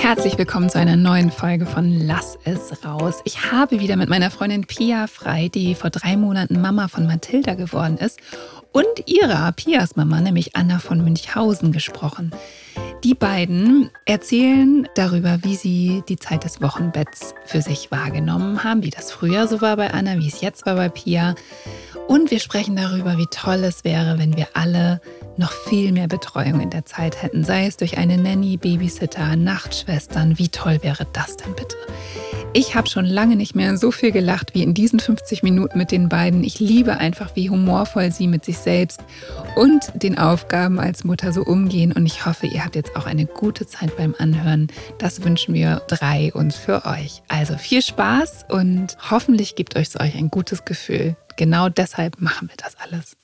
Herzlich willkommen zu einer neuen Folge von Lass es raus. Ich habe wieder mit meiner Freundin Pia frei, die vor 3 Monaten Mama von Mathilda geworden ist, und ihrer, Pias Mama, nämlich Anna von Münchhausen, gesprochen. Die beiden erzählen darüber, wie sie die Zeit des Wochenbetts für sich wahrgenommen haben, wie das früher so war bei Anna, wie es jetzt war bei Pia. Und wir sprechen darüber, wie toll es wäre, wenn wir alle noch viel mehr Betreuung in der Zeit hätten, sei es durch eine Nanny, Babysitter, Nachtschwestern. Wie toll wäre das denn bitte? Ich habe schon lange nicht mehr so viel gelacht wie in diesen 50 Minuten mit den beiden. Ich liebe einfach, wie humorvoll sie mit sich selbst und den Aufgaben als Mutter so umgehen. Und ich hoffe, ihr habt jetzt auch eine gute Zeit beim Anhören. Das wünschen wir 3 uns für euch. Also viel Spaß und hoffentlich gibt euch ein gutes Gefühl. Genau deshalb machen wir das alles.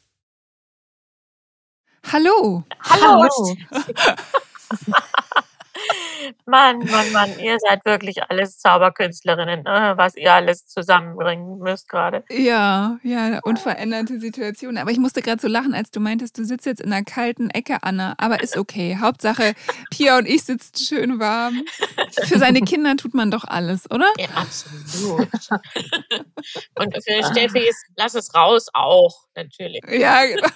Hallo! Hallo! Mann, ihr seid wirklich alles Zauberkünstlerinnen, ne? Was ihr alles zusammenbringen müsst gerade. Ja, unveränderte Situation. Aber ich musste gerade so lachen, als du meintest, du sitzt jetzt in einer kalten Ecke, Anna. Aber ist okay. Hauptsache, Pia und ich sitzen schön warm. Für seine Kinder tut man doch alles, oder? Ja, absolut. Und für Steffi ist, lass es raus auch, natürlich. Ja, genau.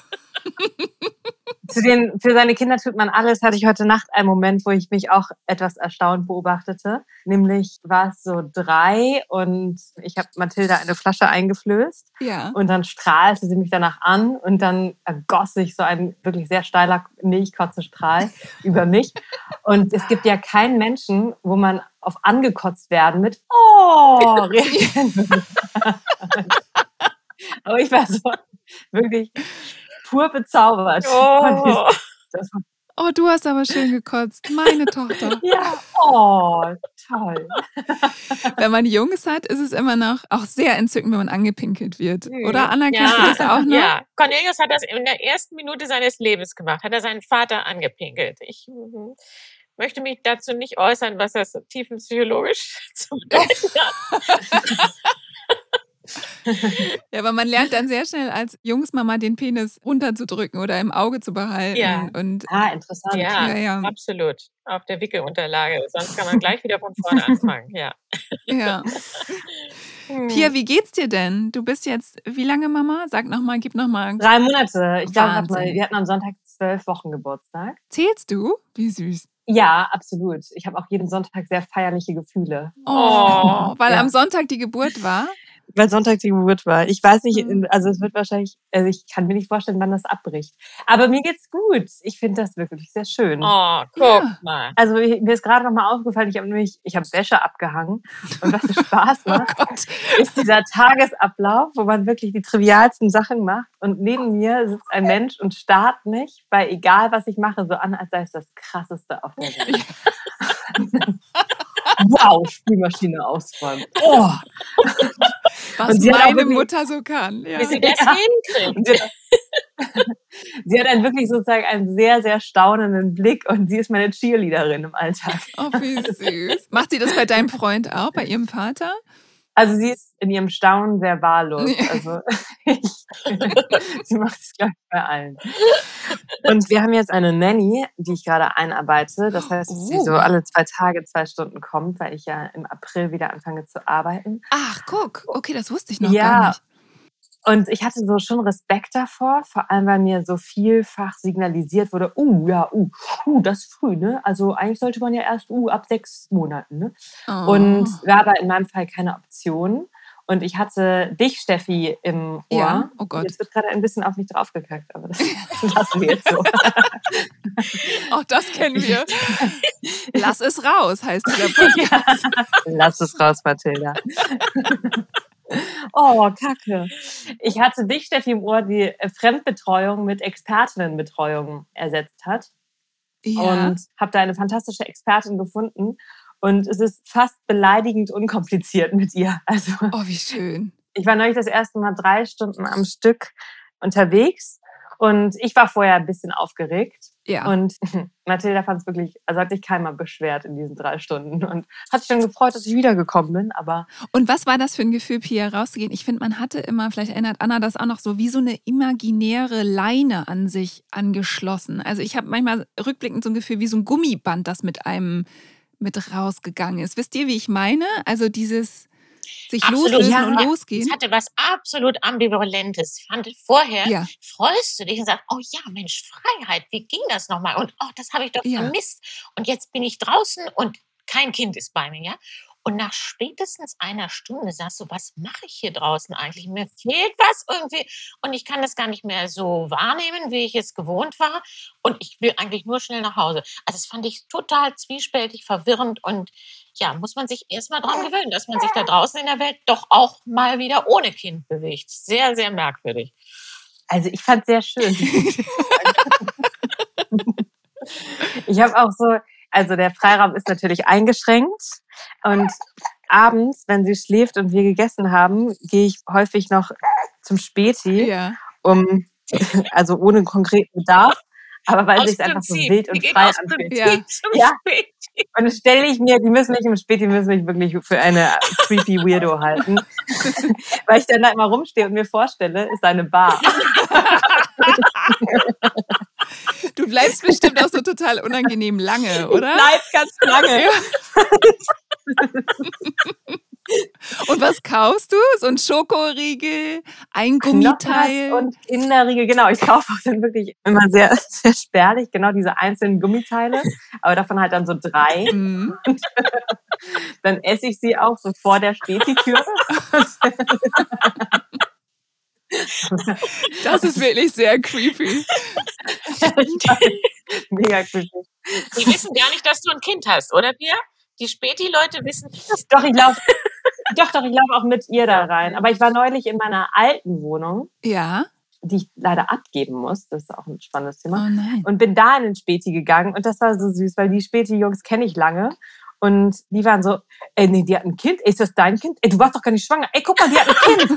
Für seine Kinder tut man alles, hatte ich heute Nacht einen Moment, wo ich mich auch etwas erstaunt beobachtete. Nämlich war es so 3 und ich habe Mathilda eine Flasche eingeflößt. Ja. Und dann strahlte sie mich danach an und dann ergoss sich so ein wirklich sehr steiler Milchkotzestrahl über mich. Und es gibt ja keinen Menschen, wo man auf angekotzt werden mit "Oh" reagieren würde. Aber ich war so wirklich pur bezaubert. Oh, du hast aber schön gekotzt. Meine Tochter. Ja, oh, toll. Wenn man Jungs hat, ist es immer noch auch sehr entzückend, wenn man angepinkelt wird. Oder, Anna, kennst du das auch noch? Ja, Cornelius hat das in der ersten Minute seines Lebens gemacht. Hat er seinen Vater angepinkelt. Ich möchte mich dazu nicht äußern, was das tiefenpsychologisch zu bedeuten hat. Ja, aber man lernt dann sehr schnell als Jungsmama den Penis runterzudrücken oder im Auge zu behalten. Ja. Und Interessant. Ja, absolut. Auf der Wickelunterlage. Sonst kann man gleich wieder von vorne anfangen. Ja. Pia, wie geht's dir denn? Du bist jetzt wie lange Mama? Gib nochmal. 3 Monate. Ich glaube, wir hatten am Sonntag 12 Wochen Geburtstag. Zählst du? Wie süß. Ja, absolut. Ich habe auch jeden Sonntag sehr feierliche Gefühle. Oh, weil am Sonntag die Geburt war? Weil Sonntag die Geburt war. Ich weiß nicht, also es wird wahrscheinlich, ich kann mir nicht vorstellen, wann das abbricht. Aber mir geht's gut. Ich finde das wirklich sehr schön. Oh, guck mal. Also mir ist gerade nochmal aufgefallen, ich habe Wäsche abgehangen. Und was so Spaß macht, ist dieser Tagesablauf, wo man wirklich die trivialsten Sachen macht. Und neben mir sitzt ein Mensch und starrt mich bei egal, was ich mache, so an, als sei es das Krasseste auf der Welt. Wow, Spülmaschine ausräumen. Oh. Was meine Mutter so kann. Ja. Wie sie das hinkriegt. Sie hat wirklich sozusagen einen sehr, sehr staunenden Blick und sie ist meine Cheerleaderin im Alltag. Oh, wie süß. Macht sie das bei deinem Freund auch, bei ihrem Vater? Also sie ist in ihrem Staunen sehr wahllos. Also sie macht es, glaube ich, bei allen. Und wir haben jetzt eine Nanny, die ich gerade einarbeite. Das heißt, dass sie so alle 2 Tage 2 Stunden kommt, weil ich ja im April wieder anfange zu arbeiten. Ach, guck. Okay, das wusste ich noch gar nicht. Und ich hatte so schon Respekt davor, vor allem, weil mir so vielfach signalisiert wurde, das ist früh, ne? Also eigentlich sollte man ja erst ab 6 Monaten, ne? Oh. Und war aber in meinem Fall keine Option. Und ich hatte dich, Steffi, im Ohr. Ja, oh Gott. Jetzt wird gerade ein bisschen auf mich draufgekackt, aber das lassen wir jetzt so. Auch das kennen wir. Lass es raus, heißt dieser Podcast. Lass es raus, Mathilda. Oh, Kacke. Ich hatte dich, Steffi, im Ohr, die Fremdbetreuung mit Expertinnenbetreuung ersetzt hat. Ja. Und habe da eine fantastische Expertin gefunden. Und es ist fast beleidigend unkompliziert mit ihr. Also, oh, wie schön. Ich war neulich das erste Mal 3 Stunden am Stück unterwegs. Und ich war vorher ein bisschen aufgeregt. Ja. Und Mathilda fand es wirklich, also hat sich keiner beschwert in diesen 3 Stunden und hat sich dann gefreut, dass ich wiedergekommen bin. Aber und was war das für ein Gefühl, Pia, rauszugehen? Ich finde, man hatte immer, vielleicht erinnert Anna das auch noch so, wie so eine imaginäre Leine an sich angeschlossen. Also ich habe manchmal rückblickend so ein Gefühl wie so ein Gummiband, das mit einem mit rausgegangen ist. Wisst ihr, wie ich meine? Also dieses sich Absolut. loslösen Ja. und Es losgehen. hatte was absolut Ambivalentes. Vorher Ja, freust du dich und sagst, oh ja, Mensch, Freiheit, wie ging das nochmal? Und oh, das habe ich doch ja, vermisst. Und jetzt bin ich draußen und kein Kind ist bei mir, ja? Und nach spätestens einer Stunde sagst du, was mache ich hier draußen eigentlich? Mir fehlt was irgendwie und ich kann das gar nicht mehr so wahrnehmen, wie ich es gewohnt war. Und ich will eigentlich nur schnell nach Hause. Also das fand ich total zwiespältig, verwirrend und ja, muss man sich erst mal dran gewöhnen, dass man sich da draußen in der Welt doch auch mal wieder ohne Kind bewegt. Sehr, sehr merkwürdig. Also ich fand es sehr schön. Ich habe auch so, also der Freiraum ist natürlich eingeschränkt und abends, wenn sie schläft und wir gegessen haben, gehe ich häufig noch zum Späti, ja. also ohne konkreten Bedarf, aber weil Aus sich einfach so Prinzip. wild Wir und gehen frei aus anfühlt. Prinzip Ja. zum Ja. Späti. Und dann stelle ich mir, die müssen mich im Späti, müssen mich wirklich für eine creepy Weirdo halten, weil ich dann da immer rumstehe und mir vorstelle, ist eine Bar. Du bleibst bestimmt auch so total unangenehm lange, oder? Bleibt ganz lange. Ja. Und was kaufst du? So ein Schokoriegel, ein Gummiteil? Knoppers und Kinderriegel, genau. Ich kaufe auch dann wirklich immer sehr, sehr spärlich, genau diese einzelnen Gummiteile, aber davon halt dann so 3. Mhm. Und dann esse ich sie auch so vor der Späti-Tür. Das ist wirklich sehr creepy. Mega creepy. Die wissen gar nicht, dass du ein Kind hast, oder Pia? Die Späti-Leute wissen nicht, dass Doch, ich laufe auch mit ihr da rein. Aber ich war neulich in meiner alten Wohnung, Ja. die ich leider abgeben muss. Das ist auch ein spannendes Oh Thema. nein. Und bin da in den Späti gegangen. Und das war so süß, weil die Späti-Jungs kenne ich lange. Und die waren so, ey, nee, die hat ein Kind. Ey, ist das dein Kind? Ey, du warst doch gar nicht schwanger. Ey, guck mal, die hat ein Kind.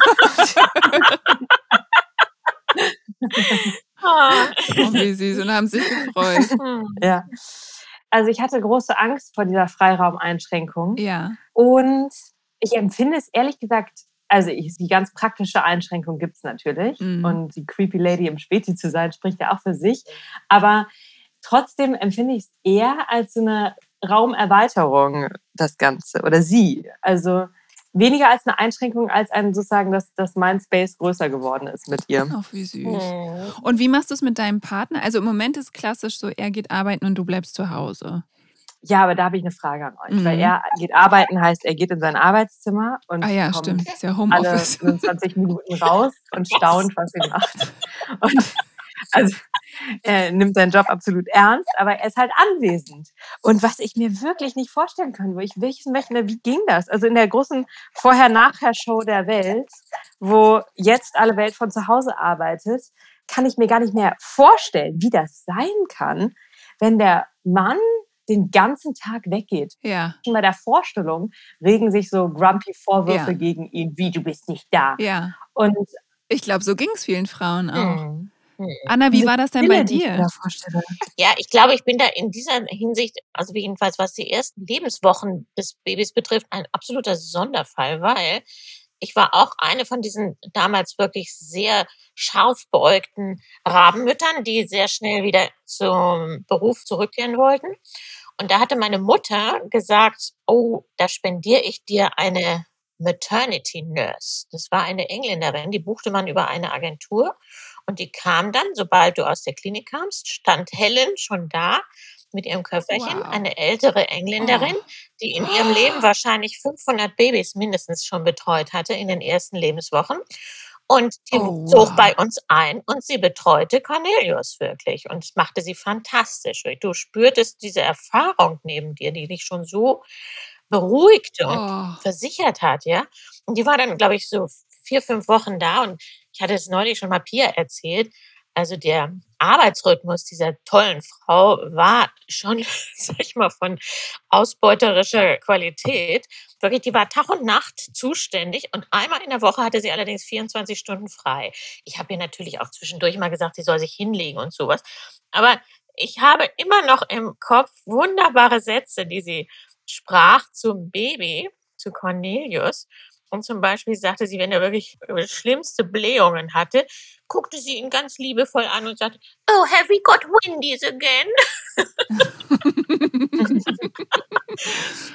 Oh, wie süß. Und haben sich gefreut. Ja. Also ich hatte große Angst vor dieser Freiraumeinschränkung. Ja. Und ich empfinde es ehrlich gesagt, also die ganz praktische Einschränkung gibt es natürlich. Mhm. Und die creepy Lady im Späti zu sein, spricht ja auch für sich. Aber trotzdem empfinde ich es eher als so eine Raumerweiterung, das Ganze. Oder sie. Also weniger als eine Einschränkung, als sozusagen, dass mein Space größer geworden ist mit ihr. Ach, wie süß. Und wie machst du es mit deinem Partner? Also im Moment ist klassisch so, er geht arbeiten und du bleibst zu Hause. Ja, aber da habe ich eine Frage an euch. Weil er geht arbeiten, heißt, er geht in sein Arbeitszimmer und Ah ja, kommt stimmt. Ist ja alle Homeoffice. 25 Minuten raus und staunt, was er macht. Und also er nimmt seinen Job absolut ernst, aber er ist halt anwesend. Und was ich mir wirklich nicht vorstellen kann, wie ging das? Also in der großen Vorher-Nachher-Show der Welt, wo jetzt alle Welt von zu Hause arbeitet, kann ich mir gar nicht mehr vorstellen, wie das sein kann, wenn der Mann den ganzen Tag weggeht. Ja. Schon bei der Vorstellung regen sich so grumpy Vorwürfe gegen ihn, wie du bist nicht da. Ja. Und ich glaube, so ging es vielen Frauen auch. Anna, wie war das denn bei dir? Ja, ich glaube, ich bin da in dieser Hinsicht, also jedenfalls was die ersten Lebenswochen des Babys betrifft, ein absoluter Sonderfall, weil ich war auch eine von diesen damals wirklich sehr scharf beäugten Rabenmüttern, die sehr schnell wieder zum Beruf zurückkehren wollten. Und da hatte meine Mutter gesagt, oh, da spendiere ich dir eine Maternity Nurse. Das war eine Engländerin, die buchte man über eine Agentur. Und die kam dann, sobald du aus der Klinik kamst, stand Helen schon da mit ihrem Köfferchen, eine ältere Engländerin, die in ihrem Leben wahrscheinlich 500 Babys mindestens schon betreut hatte in den ersten Lebenswochen. Und die zog bei uns ein und sie betreute Cornelius wirklich. Und das machte sie fantastisch. Du spürtest diese Erfahrung neben dir, die dich schon so beruhigte und versichert hat, ja. Und die war dann, glaube ich, so 4-5 Wochen da und ich hatte es neulich schon mal Pia erzählt. Also der Arbeitsrhythmus dieser tollen Frau war schon, sag ich mal, von ausbeuterischer Qualität. Wirklich, die war Tag und Nacht zuständig und einmal in der Woche hatte sie allerdings 24 Stunden frei. Ich habe ihr natürlich auch zwischendurch mal gesagt, sie soll sich hinlegen und sowas. Aber ich habe immer noch im Kopf wunderbare Sätze, die sie sprach zum Baby, zu Cornelius. Und zum Beispiel sagte sie, wenn er wirklich schlimmste Blähungen hatte, guckte sie ihn ganz liebevoll an und sagte, oh, have we got windies again?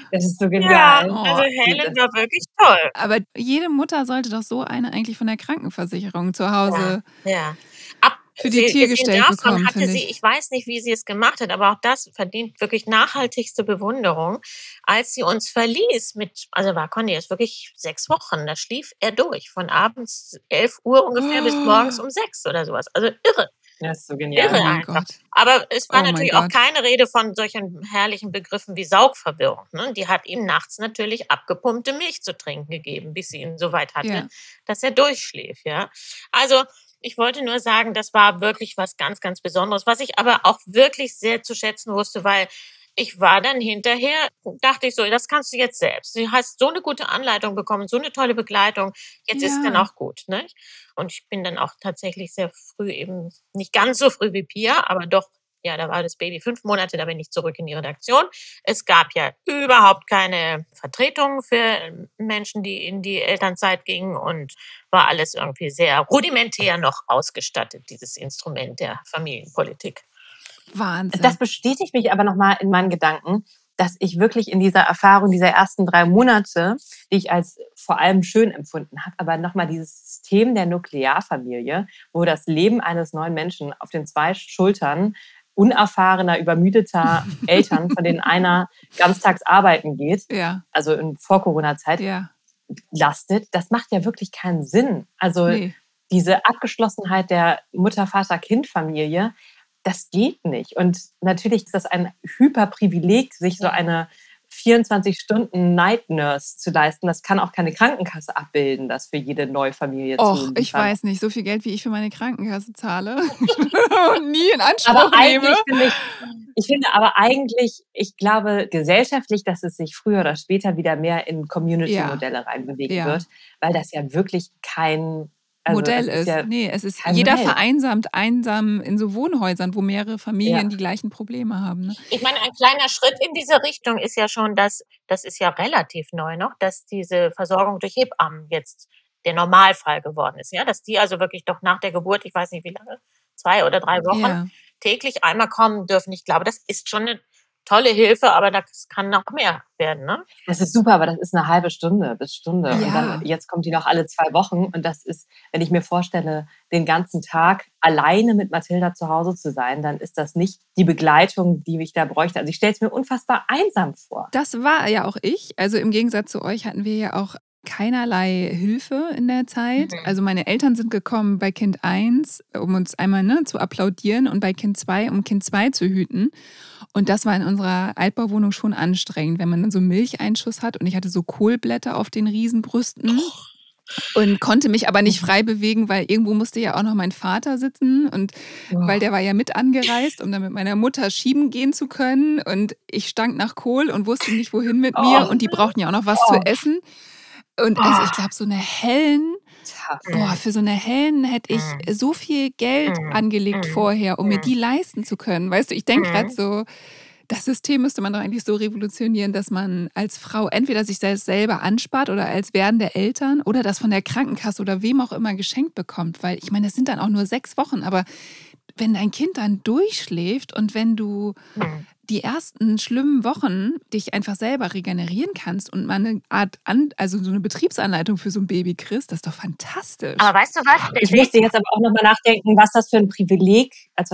Das ist so Ja, genial. also Oh, Helen war wirklich toll. aber jede Mutter sollte doch so eine eigentlich von der Krankenversicherung zu Ja, Hause ja. für die Tier Abgesehen gestellt davon bekommen, hatte finde sie, ich. ich weiß nicht, wie sie es gemacht hat, aber auch das verdient wirklich nachhaltigste Bewunderung, als sie uns verließ also war Conny jetzt wirklich 6 Wochen, da schlief er durch, von abends 11 Uhr ungefähr bis morgens Oh, um 6 oder sowas. Also irre. Das ist so oh genial. mein Einfach. Gott. Aber es war Oh mein natürlich auch Gott. keine Rede von solchen herrlichen Begriffen wie Saugverwirrung. Ne? Die hat ihm nachts natürlich abgepumpte Milch zu trinken gegeben, bis sie ihn so weit hatte, Ja. dass er durchschlief. Ja? Also ich wollte nur sagen, das war wirklich was ganz, ganz Besonderes, was ich aber auch wirklich sehr zu schätzen wusste, weil ich war dann hinterher, dachte ich so, das kannst du jetzt selbst. Du hast so eine gute Anleitung bekommen, so eine tolle Begleitung, jetzt ist es dann Ja. auch gut. Ne? Und ich bin dann auch tatsächlich sehr früh eben, nicht ganz so früh wie Pia, aber doch, ja, da war das Baby 5 Monate, da bin ich zurück in die Redaktion. Es gab ja überhaupt keine Vertretung für Menschen, die in die Elternzeit gingen und war alles irgendwie sehr rudimentär noch ausgestattet, dieses Instrument der Familienpolitik. Wahnsinn. Das bestätigt mich aber nochmal in meinen Gedanken, dass ich wirklich in dieser Erfahrung dieser ersten 3 Monate, die ich als vor allem schön empfunden habe, aber nochmal dieses System der Nuklearfamilie, wo das Leben eines neuen Menschen auf den 2 Schultern unerfahrener, übermüdeter Eltern, von denen einer ganztags arbeiten geht, Ja, also in Vor-Corona-Zeit, ja. lastet, das macht ja wirklich keinen Sinn. Also Nee. diese Abgeschlossenheit der Mutter-Vater-Kind-Familie, das geht nicht. Und natürlich ist das ein Hyperprivileg, sich so Ja. eine 24-Stunden-Night-Nurse zu leisten. Das kann auch keine Krankenkasse abbilden, das für jede neue Familie zu Och, ich liefern. weiß nicht, so viel Geld, wie ich für meine Krankenkasse zahle und nie in Anspruch Aber nehme. eigentlich ich glaube gesellschaftlich, dass es sich früher oder später wieder mehr in Ja, Community-Modelle reinbewegen wird, ja. weil das ja wirklich kein, also Modell es ist ist. ja Nee, es ist, kein jeder Modell. vereinsamt einsam in so Wohnhäusern, wo mehrere Ja. Familien die gleichen Probleme haben. Ne? Ich meine, ein kleiner Schritt in diese Richtung ist ja schon, das ist ja relativ neu noch, dass diese Versorgung durch Hebammen jetzt der Normalfall geworden ist. Ja? Dass die also wirklich doch nach der Geburt, ich weiß nicht wie lange, 2 oder 3 Wochen, Ja, täglich einmal kommen dürfen. Ich glaube, das ist schon eine tolle Hilfe, aber das kann noch mehr werden. Ne? Das ist super, aber das ist eine halbe Stunde bis Stunde. Und dann, ja, jetzt kommt die noch alle 2 Wochen. Und das ist, wenn ich mir vorstelle, den ganzen Tag alleine mit Mathilda zu Hause zu sein, dann ist das nicht die Begleitung, die ich da bräuchte. Also ich stelle es mir unfassbar einsam vor. das war ja auch ich. Also im Gegensatz zu euch hatten wir ja auch keinerlei Hilfe in der Zeit. Mhm. Also meine Eltern sind gekommen bei Kind 1, um uns einmal zu applaudieren und bei Kind 2, um Kind 2 zu hüten. Und das war in unserer Altbauwohnung schon anstrengend, wenn man dann so Milcheinschuss hat und ich hatte so Kohlblätter auf den Riesenbrüsten und konnte mich aber nicht frei bewegen, weil irgendwo musste ja auch noch mein Vater sitzen und weil der war ja mit angereist, um dann mit meiner Mutter schieben gehen zu können und ich stank nach Kohl und wusste nicht, wohin mit mir und die brauchten ja auch noch was zu essen. Und also ich glaube, so eine Hellen, für so eine Hellen hätte ich so viel Geld angelegt vorher, um mir die leisten zu können. Weißt du, ich denke gerade so, das System müsste man doch eigentlich so revolutionieren, dass man als Frau entweder sich selbst selber anspart oder als werdende Eltern oder das von der Krankenkasse oder wem auch immer geschenkt bekommt. Weil ich meine, das sind dann auch nur 6 Wochen, aber wenn dein Kind dann durchschläft und wenn du die ersten schlimmen Wochen dich einfach selber regenerieren kannst und mal eine Art, also so eine Betriebsanleitung für so ein Baby kriegst, das ist doch fantastisch. Aber weißt du was? Ich musste jetzt aber auch nochmal nachdenken, was für ein Privileg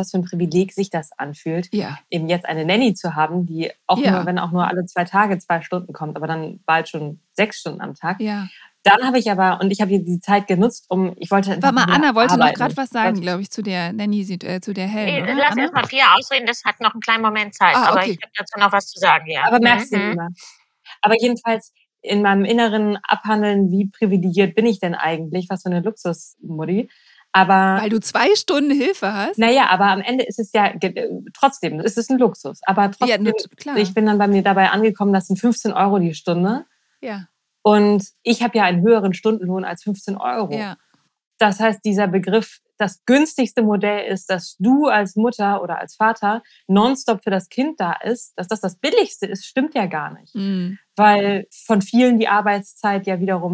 sich das anfühlt, Ja, eben jetzt eine Nanny zu haben, die auch Ja. nur, wenn auch nur alle 2 Tage 2 Stunden kommt, aber dann bald schon 6 Stunden am Tag. ja. Dann habe ich aber, und ich habe die Zeit genutzt, ich wollte einfach Warte mal, wieder Anna wollte noch arbeiten. gerade was sagen, glaube ich, zu der Nanny, zu der Helen, oder? Lass Anna? erst mal Pia ausreden, das hat noch einen kleinen Moment Zeit, aber okay. ich habe dazu noch was zu sagen, ja. Aber merkst du immer. Aber jedenfalls in meinem Inneren abhandeln, wie privilegiert bin ich denn eigentlich? Was für eine Luxusmutti. Aber Weil du 2 Stunden Hilfe hast? naja, aber am Ende ist es ja trotzdem, es ist ein Luxus. Aber trotzdem, klar. ich bin dann bei mir dabei angekommen, das sind 15 € die Stunde. Ja, Und ich habe ja einen höheren Stundenlohn als 15 €. ja. Das heißt, dieser Begriff, das günstigste Modell ist, dass du als Mutter oder als Vater nonstop für das Kind da ist, dass das das Billigste ist, stimmt ja gar nicht. Mhm. Weil von vielen die Arbeitszeit ja wiederum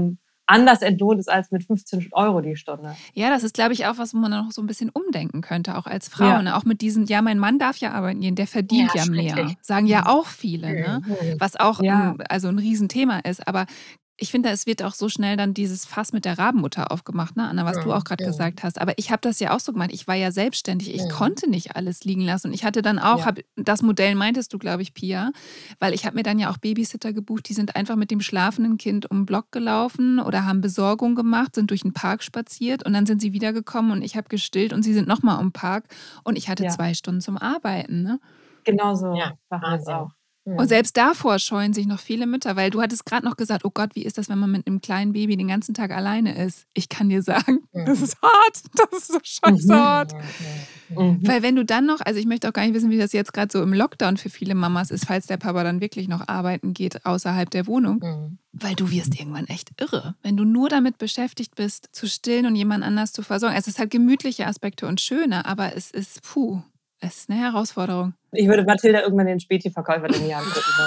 anders entlohnt ist als mit 15 € die Stunde. Ja, das ist, glaube ich, auch was, wo man noch so ein bisschen umdenken könnte, auch als Frau. Ja. Ne? Auch mit diesen, ja, mein Mann darf ja arbeiten gehen, der verdient ja mehr. schrecklich. Sagen ja auch viele, ne? Mhm. Was auch Ja. also ein Riesenthema ist. Aber ich finde, es wird auch so schnell dann dieses Fass mit der Rabenmutter aufgemacht, ne, Anna, was du auch gerade gesagt hast. Aber ich habe das ja auch so gemacht. Ich war ja selbstständig. Ich konnte nicht alles liegen lassen. Und ich hatte dann auch, Ja. das Modell meintest du, glaube ich, Pia, weil ich habe mir dann ja auch Babysitter gebucht, die sind einfach mit dem schlafenden Kind um den Block gelaufen oder haben Besorgung gemacht, sind durch den Park spaziert und dann sind sie wiedergekommen und ich habe gestillt und sie sind nochmal um den Park und ich hatte 2 Stunden zum Arbeiten. Ne? Genau so Ja, machen wir es Wahnsinn. auch. Und selbst davor scheuen sich noch viele Mütter, weil du hattest gerade noch gesagt, oh Gott, wie ist das, wenn man mit einem kleinen Baby den ganzen Tag alleine ist? Ich kann dir sagen, das ist hart, das ist so scheiße hart. Weil wenn du dann noch, also ich möchte auch gar nicht wissen, wie das jetzt gerade so im Lockdown für viele Mamas ist, falls der Papa dann wirklich noch arbeiten geht außerhalb der Wohnung, weil du wirst irgendwann echt irre, wenn du nur damit beschäftigt bist, zu stillen und jemand anders zu versorgen. Es ist halt gemütliche Aspekte und schöne, aber es ist, es ist eine Herausforderung. Ich würde Mathilda irgendwann den Späti-Verkäufer in die Hand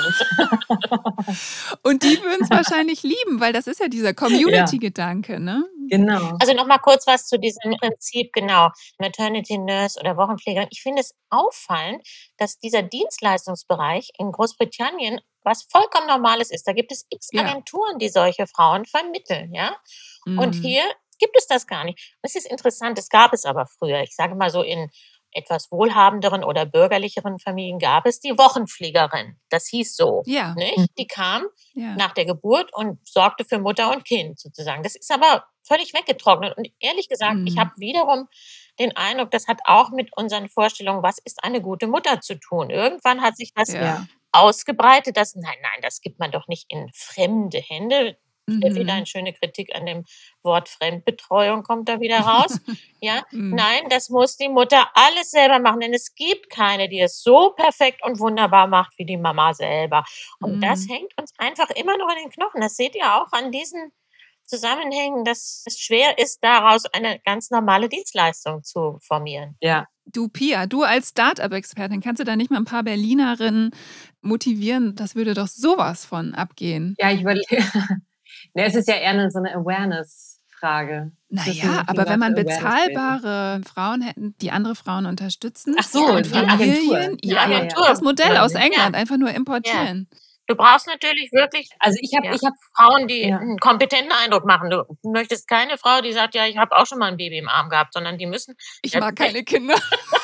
drücken. Und die würden es wahrscheinlich lieben, weil das ist ja dieser Community-Gedanke, ne? Genau. Also noch mal kurz was zu diesem Prinzip, genau, Maternity Nurse oder Wochenpflegerin. Ich finde es auffallend, dass dieser Dienstleistungsbereich in Großbritannien was vollkommen Normales ist. Da gibt es x Agenturen, die solche Frauen vermitteln, ja. Und hier gibt es das gar nicht. Das ist interessant, das gab es aber früher. Ich sage mal so, in etwas wohlhabenderen oder bürgerlicheren Familien gab es die Wochenpflegerin. Das hieß so. Ja. Nicht? Die kam nach der Geburt und sorgte für Mutter und Kind sozusagen. Das ist aber völlig weggetrocknet. Und ehrlich gesagt, ich habe wiederum den Eindruck, das hat auch mit unseren Vorstellungen, was ist eine gute Mutter, zu tun. Irgendwann hat sich das ausgebreitet, dass, nein, das gibt man doch nicht in fremde Hände. Wieder eine schöne Kritik an dem Wort Fremdbetreuung kommt da wieder raus. Ja, nein, das muss die Mutter alles selber machen, denn es gibt keine, die es so perfekt und wunderbar macht wie die Mama selber. Und das hängt uns einfach immer noch in den Knochen. Das seht ihr auch an diesen Zusammenhängen, dass es schwer ist, daraus eine ganz normale Dienstleistung zu formieren. Ja. Du, Pia, du als Start-up-Expertin, kannst du da nicht mal ein paar Berlinerinnen motivieren? Das würde doch sowas von abgehen. Ja, ich überlege. Es ist ja eher so eine Awareness-Frage. Naja, aber wenn man bezahlbare Frauen hätten, die andere Frauen unterstützen, ach so, und Familien, das Modell aus England einfach nur importieren. Ja. Du brauchst natürlich wirklich ich hab Frauen, die einen kompetenten Eindruck machen. Du möchtest keine Frau, die sagt, ja, ich habe auch schon mal ein Baby im Arm gehabt, sondern die müssen... Ich mag keine Kinder.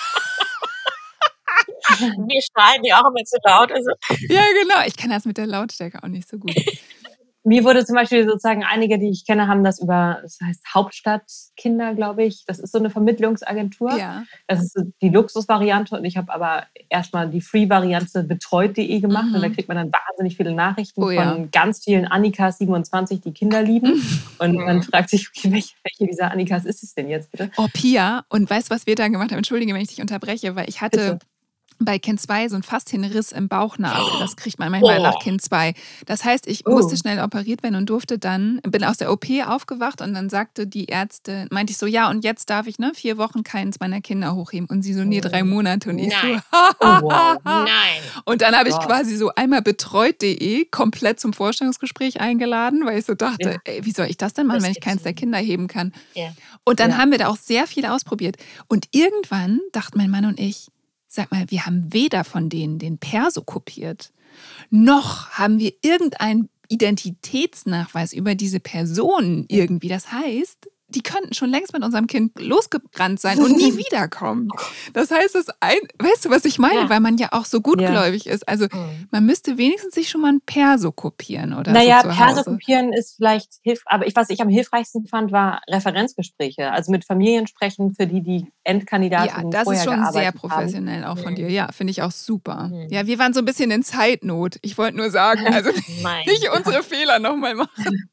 Wir schreien die auch immer zu laut. Also. Ja, genau. Ich kann das mit der Lautstärke auch nicht so gut. Mir wurde zum Beispiel sozusagen, einige, die ich kenne, haben das das heißt Hauptstadtkinder, glaube ich. Das ist so eine Vermittlungsagentur. Ja. Das ist so die Luxusvariante und ich habe aber erstmal die Free-Variante betreut.de gemacht und da kriegt man dann wahnsinnig viele Nachrichten von ganz vielen Annikas 27, die Kinder lieben. Und man fragt sich, okay, welche dieser Annikas ist es denn jetzt bitte? Oh, Pia, und weißt du, was wir dann gemacht haben? Entschuldige, wenn ich dich unterbreche, weil ich hatte... bei Kind 2 so ein fast einen Riss im Bauchnabel. Das kriegt man manchmal nach Kind 2. Das heißt, ich musste schnell operiert werden und bin aus der OP aufgewacht und dann sagte die Ärztin, meinte ich so, ja, und jetzt darf ich 4 Wochen keins meiner Kinder hochheben. Und sie so, nee, 3 Monate. Und ich Nein. Nein. Und dann habe ich quasi so einmal betreut.de komplett zum Vorstellungsgespräch eingeladen, weil ich so dachte, ey, wie soll ich das denn machen, wenn ich keins der Kinder heben kann? Ja. Und dann haben wir da auch sehr viel ausprobiert. Und irgendwann dachten mein Mann und ich, sag mal, wir haben weder von denen den Perso kopiert, noch haben wir irgendeinen Identitätsnachweis über diese Personen irgendwie. Das heißt, die könnten schon längst mit unserem Kind losgerannt sein und nie wiederkommen. Das heißt, weißt du, was ich meine? Weil man ja auch so gutgläubig ist. Also man müsste wenigstens sich schon mal ein Perso kopieren oder naja, so zu Perso Hause. kopieren ist vielleicht hilfreich, aber was ich am hilfreichsten fand, war Referenzgespräche. Also mit Familien sprechen, für die Endkandidatinnen das vorher ist schon gearbeitet sehr professionell haben. auch von dir. Ja, finde ich auch super. Ja, wir waren so ein bisschen in Zeitnot. Ich wollte nur sagen, also nicht unsere Fehler nochmal machen.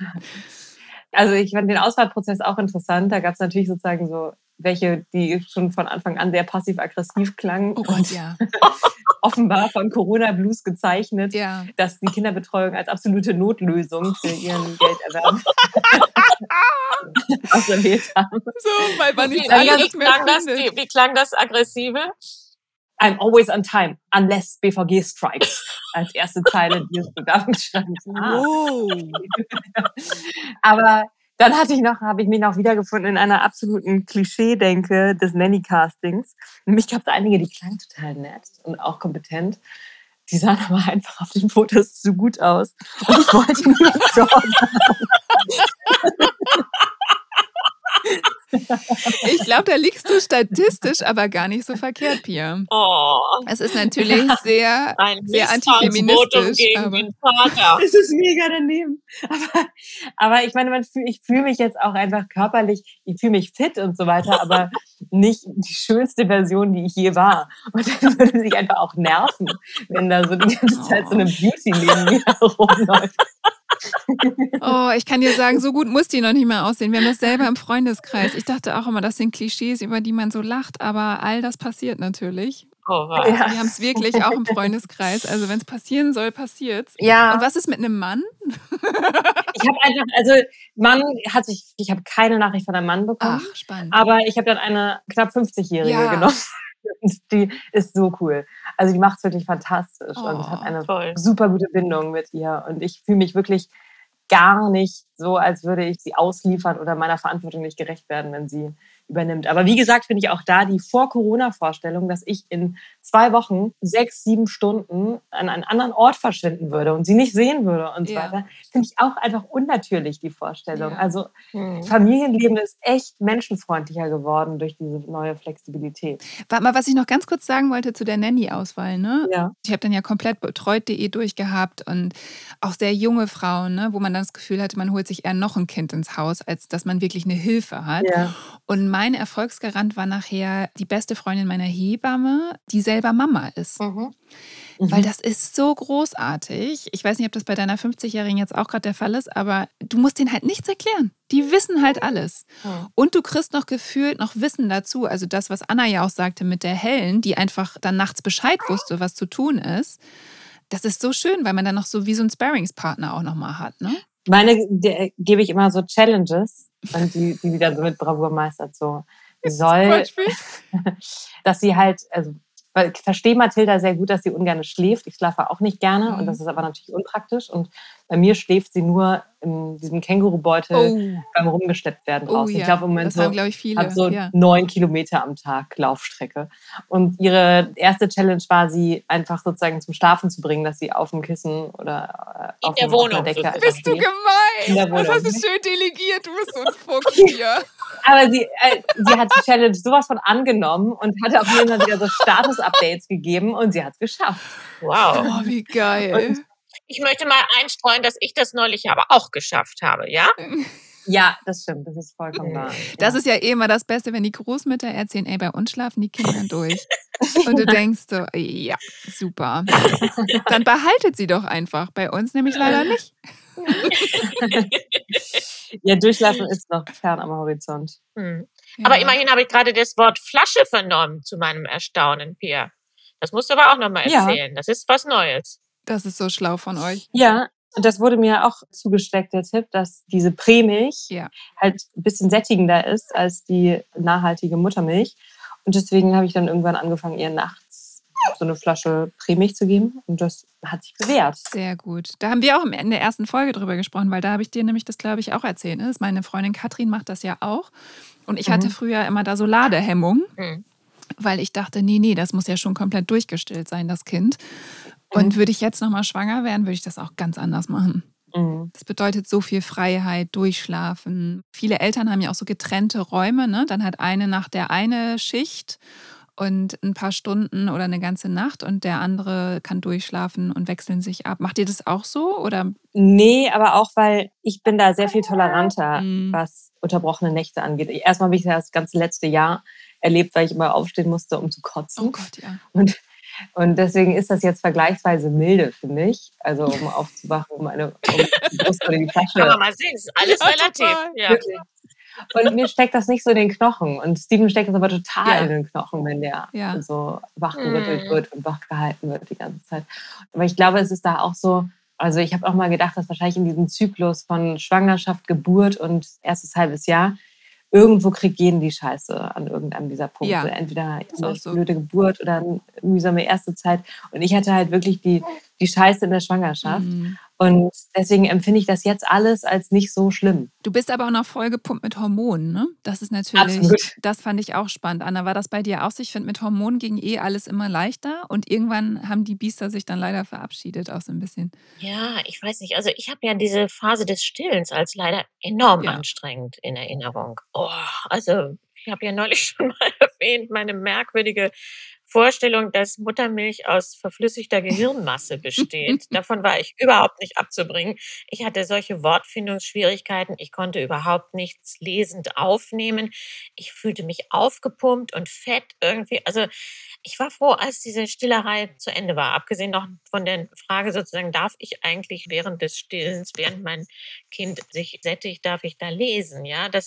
Also ich fand den Auswahlprozess auch interessant. Da gab es natürlich sozusagen so welche, die schon von Anfang an sehr passiv-aggressiv klangen. Oh Gott, ja. Offenbar von Corona-Blues gezeichnet, dass die Kinderbetreuung als absolute Notlösung für ihren Gelderwerb auserwählt haben. So, weil man nicht alles mehr findet. Wie klang das Aggressive? I'm always on time, unless BVG strikes. Als erste Zeile dieses Bewerbungsschreibens. Wow. Aber dann habe ich mich noch wiedergefunden in einer absoluten Klischee-Denke des Nanny-Castings. Nämlich gab es einige, die klangen total nett und auch kompetent. Die sahen aber einfach auf den Fotos zu gut aus. Und ich wollte nicht so. Ich glaube, da liegst du statistisch aber gar nicht so verkehrt, Pia. Oh. Es ist natürlich sehr, Ein sehr Misstrauensvotum antifeministisch. gegen Aber den Vater. Es ist mega daneben. Aber ich meine, ich fühle mich jetzt auch einfach körperlich, ich fühle mich fit und so weiter, aber nicht die schönste Version, die ich je war. Und das würde sich einfach auch nerven, wenn da so die ganze Zeit so eine Beauty neben mir rumläuft. oh, ich kann dir sagen, so gut muss die noch nicht mal aussehen. Wir haben das selber im Freundeskreis. Ich dachte auch immer, das sind Klischees, über die man so lacht, aber all das passiert natürlich. Oh, wow. Ja. Wir haben es wirklich auch im Freundeskreis. Also wenn es passieren soll, passiert's. Ja. Und was ist mit einem Mann? Ich habe einfach, ich habe keine Nachricht von einem Mann bekommen. Ach, spannend. Aber ich habe dann eine knapp 50-Jährige genommen. Und die ist so cool. Also die macht es wirklich fantastisch und hat eine super gute Bindung mit ihr. Und ich fühle mich wirklich gar nicht so, als würde ich sie ausliefern oder meiner Verantwortung nicht gerecht werden, wenn sie übernimmt. Aber wie gesagt, finde ich auch da die Vor-Corona-Vorstellung, dass ich in 2 Wochen 6, 7 Stunden an einen anderen Ort verschwinden würde und sie nicht sehen würde und so weiter, finde ich auch einfach unnatürlich, die Vorstellung. Ja. Also Familienleben ist echt menschenfreundlicher geworden durch diese neue Flexibilität. Warte mal, was ich noch ganz kurz sagen wollte zu der Nanny-Auswahl. Ne? Ja. Ich habe dann ja komplett betreut.de durchgehabt und auch sehr junge Frauen, ne, wo man dann das Gefühl hatte, man holt sich eher noch ein Kind ins Haus, als dass man wirklich eine Hilfe hat. Ja. Und mein Erfolgsgarant war nachher die beste Freundin meiner Hebamme, die selber Mama ist. Weil das ist so großartig. Ich weiß nicht, ob das bei deiner 50-Jährigen jetzt auch gerade der Fall ist, aber du musst denen halt nichts erklären. Die wissen halt alles. Und du kriegst noch gefühlt noch Wissen dazu. Also das, was Anna ja auch sagte mit der Hellen, die einfach dann nachts Bescheid wusste, was zu tun ist. Das ist so schön, weil man dann noch so wie so einen Sparringspartner auch nochmal hat, ne? Meine gebe ich immer so Challenges und die dann so mit Bravour meistert. So, dass sie halt, also weil ich verstehe Mathilda sehr gut, dass sie ungern schläft. Ich schlafe auch nicht gerne und das ist aber natürlich unpraktisch. Und bei mir schläft sie nur in diesem Kängurubeutel beim Rumgeschleppt werden draußen. Ich glaube, im Moment hat so 9 Kilometer am Tag Laufstrecke. Und ihre erste Challenge war, sie einfach sozusagen zum Schlafen zu bringen, dass sie auf dem Kissen oder auf der Decke. Bist du gemein? Das hast du schön delegiert. Du bist so ein Fuchs hier. Aber sie hat die Challenge sowas von angenommen und hatte auch immer wieder so Status-Updates gegeben und sie hat es geschafft. Wow. Oh, wie geil. Und ich möchte mal einstreuen, dass ich das neulich aber auch geschafft habe, ja? Ja, das stimmt, das ist vollkommen wahr. Das ist ja eh immer das Beste, wenn die Großmütter erzählen, ey, bei uns schlafen die Kinder durch. Und du denkst so, ja, super. Dann behaltet sie doch einfach. Bei uns nämlich leider nicht. Ja, durchlassen ist noch fern am Horizont. Aber immerhin habe ich gerade das Wort Flasche vernommen, zu meinem Erstaunen, Pia. Das musst du aber auch nochmal erzählen. Ja. Das ist was Neues. Das ist so schlau von euch. Ja, und das wurde mir auch zugesteckt, der Tipp, dass diese Prämilch halt ein bisschen sättigender ist als die nachhaltige Muttermilch. Und deswegen habe ich dann irgendwann angefangen, ihr nachts so eine Flasche Prämilch zu geben. Und das hat sich bewährt. Sehr gut. Da haben wir auch in der ersten Folge drüber gesprochen, weil da habe ich dir nämlich das, glaube ich, auch erzählt. Ne? Meine Freundin Katrin macht das ja auch. Und ich hatte früher immer da so Ladehemmung, weil ich dachte, nee, das muss ja schon komplett durchgestillt sein, das Kind. Und würde ich jetzt nochmal schwanger werden, würde ich das auch ganz anders machen. Das bedeutet so viel Freiheit, durchschlafen. Viele Eltern haben ja auch so getrennte Räume. Ne? Dann hat eine Nacht der eine Schicht und ein paar Stunden oder eine ganze Nacht und der andere kann durchschlafen und wechseln sich ab. Macht ihr das auch so? Oder? Nee, aber auch, weil ich bin da sehr viel toleranter, was unterbrochene Nächte angeht. Erstmal habe ich das ganze letzte Jahr erlebt, weil ich immer aufstehen musste, um zu kotzen. Oh Gott, ja. Und deswegen ist das jetzt vergleichsweise milde, finde ich. Also um aufzuwachen, um die Brust oder die Flasche. Kann man mal sehen, ist alles relativ. Ja. Und mir steckt das nicht so in den Knochen. Und Steven steckt das aber total in den Knochen, wenn der so wachgerüttelt wird und wachgehalten wird die ganze Zeit. Aber ich glaube, es ist da auch so, also ich habe auch mal gedacht, dass wahrscheinlich in diesem Zyklus von Schwangerschaft, Geburt und erstes halbes Jahr irgendwo kriegt jeden die Scheiße an irgendeinem dieser Punkte. Ja, Entweder ist eine auch so. blöde Geburt oder eine mühsame erste Zeit. Und ich hatte halt wirklich die Scheiße in der Schwangerschaft. Mhm. Und deswegen empfinde ich das jetzt alles als nicht so schlimm. Du bist aber auch noch vollgepumpt mit Hormonen, ne? Das ist natürlich, Absolut. das fand ich auch spannend. Anna, war das bei dir auch so? Ich finde, mit Hormonen ging alles immer leichter und irgendwann haben die Biester sich dann leider verabschiedet, auch so ein bisschen. Ja, ich weiß nicht. Also, ich habe ja diese Phase des Stillens als leider enorm Ja. anstrengend in Erinnerung. Oh, also, ich habe ja neulich schon mal erwähnt, meine merkwürdige Vorstellung, dass Muttermilch aus verflüssigter Gehirnmasse besteht. Davon war ich überhaupt nicht abzubringen. Ich hatte solche Wortfindungsschwierigkeiten. Ich konnte überhaupt nichts lesend aufnehmen. Ich fühlte mich aufgepumpt und fett irgendwie. Also, ich war froh, als diese Stillerei zu Ende war. Abgesehen noch von der Frage sozusagen, darf ich eigentlich während des Stillens, während mein Kind sich sättigt, darf ich da lesen?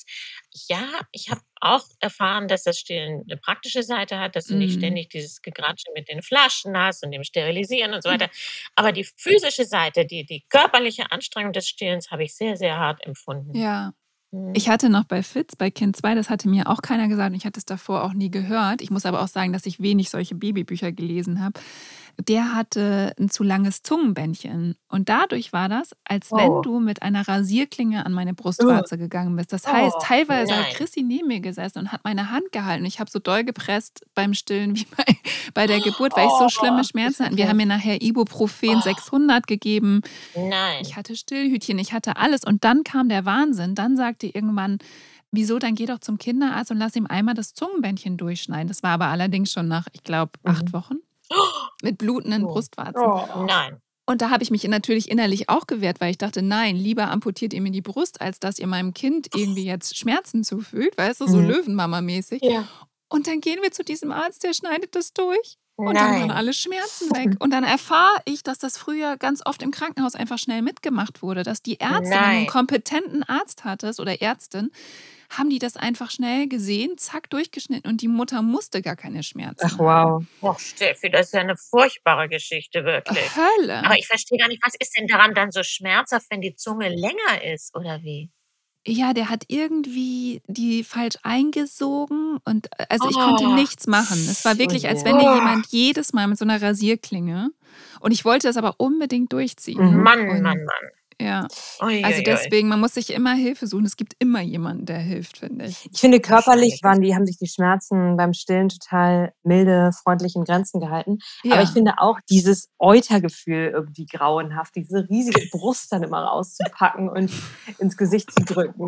Ja, ich habe auch erfahren, dass das Stillen eine praktische Seite hat, dass du nicht Mhm. ständig dieses Gegratsche mit den Flaschen hast und dem Sterilisieren und so weiter. Aber die physische Seite, die körperliche Anstrengung des Stillens habe ich sehr, sehr hart empfunden. Ja. Mhm. Ich hatte noch bei Fitz, bei Kind 2, das hatte mir auch keiner gesagt und ich hatte es davor auch nie gehört. Ich muss aber auch sagen, dass ich wenig solche Babybücher gelesen habe. Der hatte ein zu langes Zungenbändchen und dadurch war das, als wenn Oh, du mit einer Rasierklinge an meine Brustwarze gegangen bist. Das heißt, Oh. teilweise hat nein. Chrissy neben mir gesessen und hat meine Hand gehalten. Ich habe so doll gepresst beim Stillen wie bei der Geburt, weil ich so schlimme Schmerzen hatte. Wir haben mir nachher Ibuprofen Oh, 600 gegeben. nein. Ich hatte Stillhütchen, ich hatte alles. Und dann kam der Wahnsinn. Dann sagte irgendwann, wieso, dann geh doch zum Kinderarzt und lass ihm einmal das Zungenbändchen durchschneiden. Das war aber allerdings schon nach, ich glaube, 8 Wochen mit blutenden Oh, Brustwarzen. nein. Und da habe ich mich natürlich innerlich auch gewehrt, weil ich dachte, nein, lieber amputiert ihr mir die Brust, als dass ihr meinem Kind irgendwie jetzt Schmerzen zufügt, weißt du, so Mhm. Löwenmama-mäßig. Ja. Und dann gehen wir zu diesem Arzt, der schneidet das durch. Und dann waren Nein. alle Schmerzen weg. Und dann erfahre ich, dass das früher ganz oft im Krankenhaus einfach schnell mitgemacht wurde. Dass die Ärzte, wenn du einen Nein. kompetenten Arzt hattest oder Ärztin, haben die das einfach schnell gesehen, zack, durchgeschnitten und die Mutter musste gar keine Schmerzen Ach, wow. Oh, Steffi, das ist ja eine furchtbare Geschichte, wirklich. haben. Hölle. Aber ich verstehe gar nicht, was ist denn daran dann so schmerzhaft, wenn die Zunge länger ist, oder wie? Ja, der hat irgendwie die falsch eingesogen und also ich konnte nichts machen. Es war wirklich, als wenn dir jemand jedes Mal mit so einer Rasierklinge und ich wollte das aber unbedingt durchziehen. Mann, Und Mann, Mann. ja, Ui, also ui, ui. deswegen, man muss sich immer Hilfe suchen. Es gibt immer jemanden, der hilft, finde ich. Ich finde, körperlich Wahrscheinlich. haben sich die Schmerzen beim Stillen total milde, freundlich in Grenzen gehalten. Aber ich Ja. finde auch dieses Eutergefühl irgendwie grauenhaft, diese riesige Brust dann immer rauszupacken und ins Gesicht zu drücken.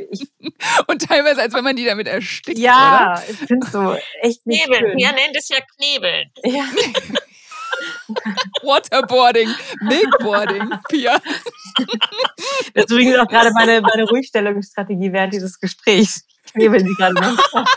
Und teilweise, als wenn man die damit erstickt, ja, ich finde es so echt nicht Knebeln. schön. Pia nennt es ja Knebeln. Ja. Waterboarding, Milkboarding, Pia. Das ist übrigens auch gerade meine Ruhigstellungsstrategie während dieses Gesprächs. Ich knebel sie gerade noch.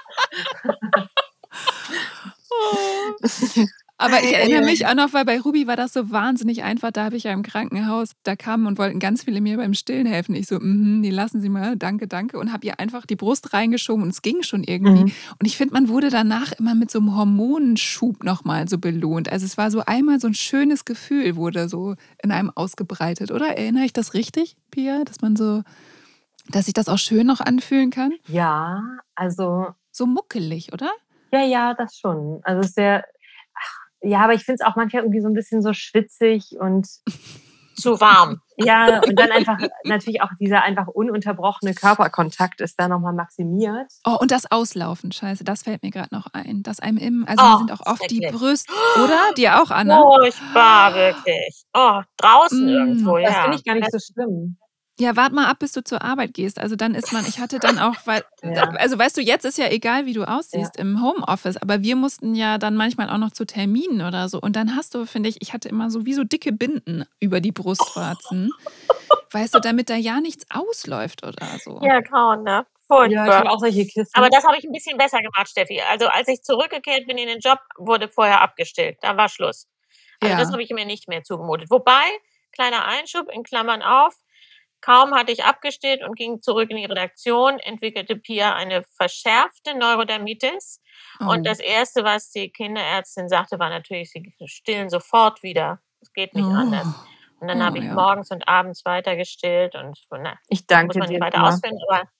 Aber ich erinnere mich auch noch, weil bei Ruby war das so wahnsinnig einfach. Da habe ich ja im Krankenhaus, da kamen und wollten ganz viele mir beim Stillen helfen. Ich so, nee, lassen Sie mal, danke, danke. Und habe ihr einfach die Brust reingeschoben und es ging schon irgendwie. Und ich finde, man wurde danach immer mit so einem Hormonenschub nochmal so belohnt. Also es war so einmal so ein schönes Gefühl, wurde so in einem ausgebreitet, oder? Erinnere ich das richtig, Pia? Dass sich das auch schön noch anfühlen kann? Ja, also. So muckelig, oder? Ja, das schon. Also sehr. Ja, aber ich finde es auch manchmal irgendwie so ein bisschen so schwitzig und zu warm. Ja, und dann einfach natürlich auch dieser einfach ununterbrochene Körperkontakt ist da nochmal maximiert. Oh, und das Auslaufen, scheiße, das fällt mir gerade noch ein. Dass einem mir sind auch oft die Brüste, oder? Dir auch, Anna? Furchtbar, wirklich. Oh, draußen irgendwo, ja. Das finde ich gar nicht so schlimm. Ja, wart mal ab, bis du zur Arbeit gehst. Also dann ich hatte dann auch, also weißt du, jetzt ist ja egal, wie du aussiehst im Homeoffice, aber wir mussten ja dann manchmal auch noch zu Terminen oder so. Und dann hast du, finde ich hatte immer so wie so dicke Binden über die Brustwarzen. Weißt du, damit da ja nichts ausläuft oder so. Ja, kaum, ne? Furchtbar. Ja, ich habe auch solche Kissen. Aber das habe ich ein bisschen besser gemacht, Steffi. Also als ich zurückgekehrt bin in den Job, wurde vorher abgestillt. Da war Schluss. Also das habe ich mir nicht mehr zugemutet. Wobei, kleiner Einschub in Klammern auf, kaum hatte ich abgestillt und ging zurück in die Redaktion, entwickelte Pia eine verschärfte Neurodermitis. Und das Erste, was die Kinderärztin sagte, war natürlich, sie stillen sofort wieder. Es geht nicht anders. Und dann habe ich morgens und abends weiter gestillt und ich danke muss man dir nicht weiter immer. ausführen, aber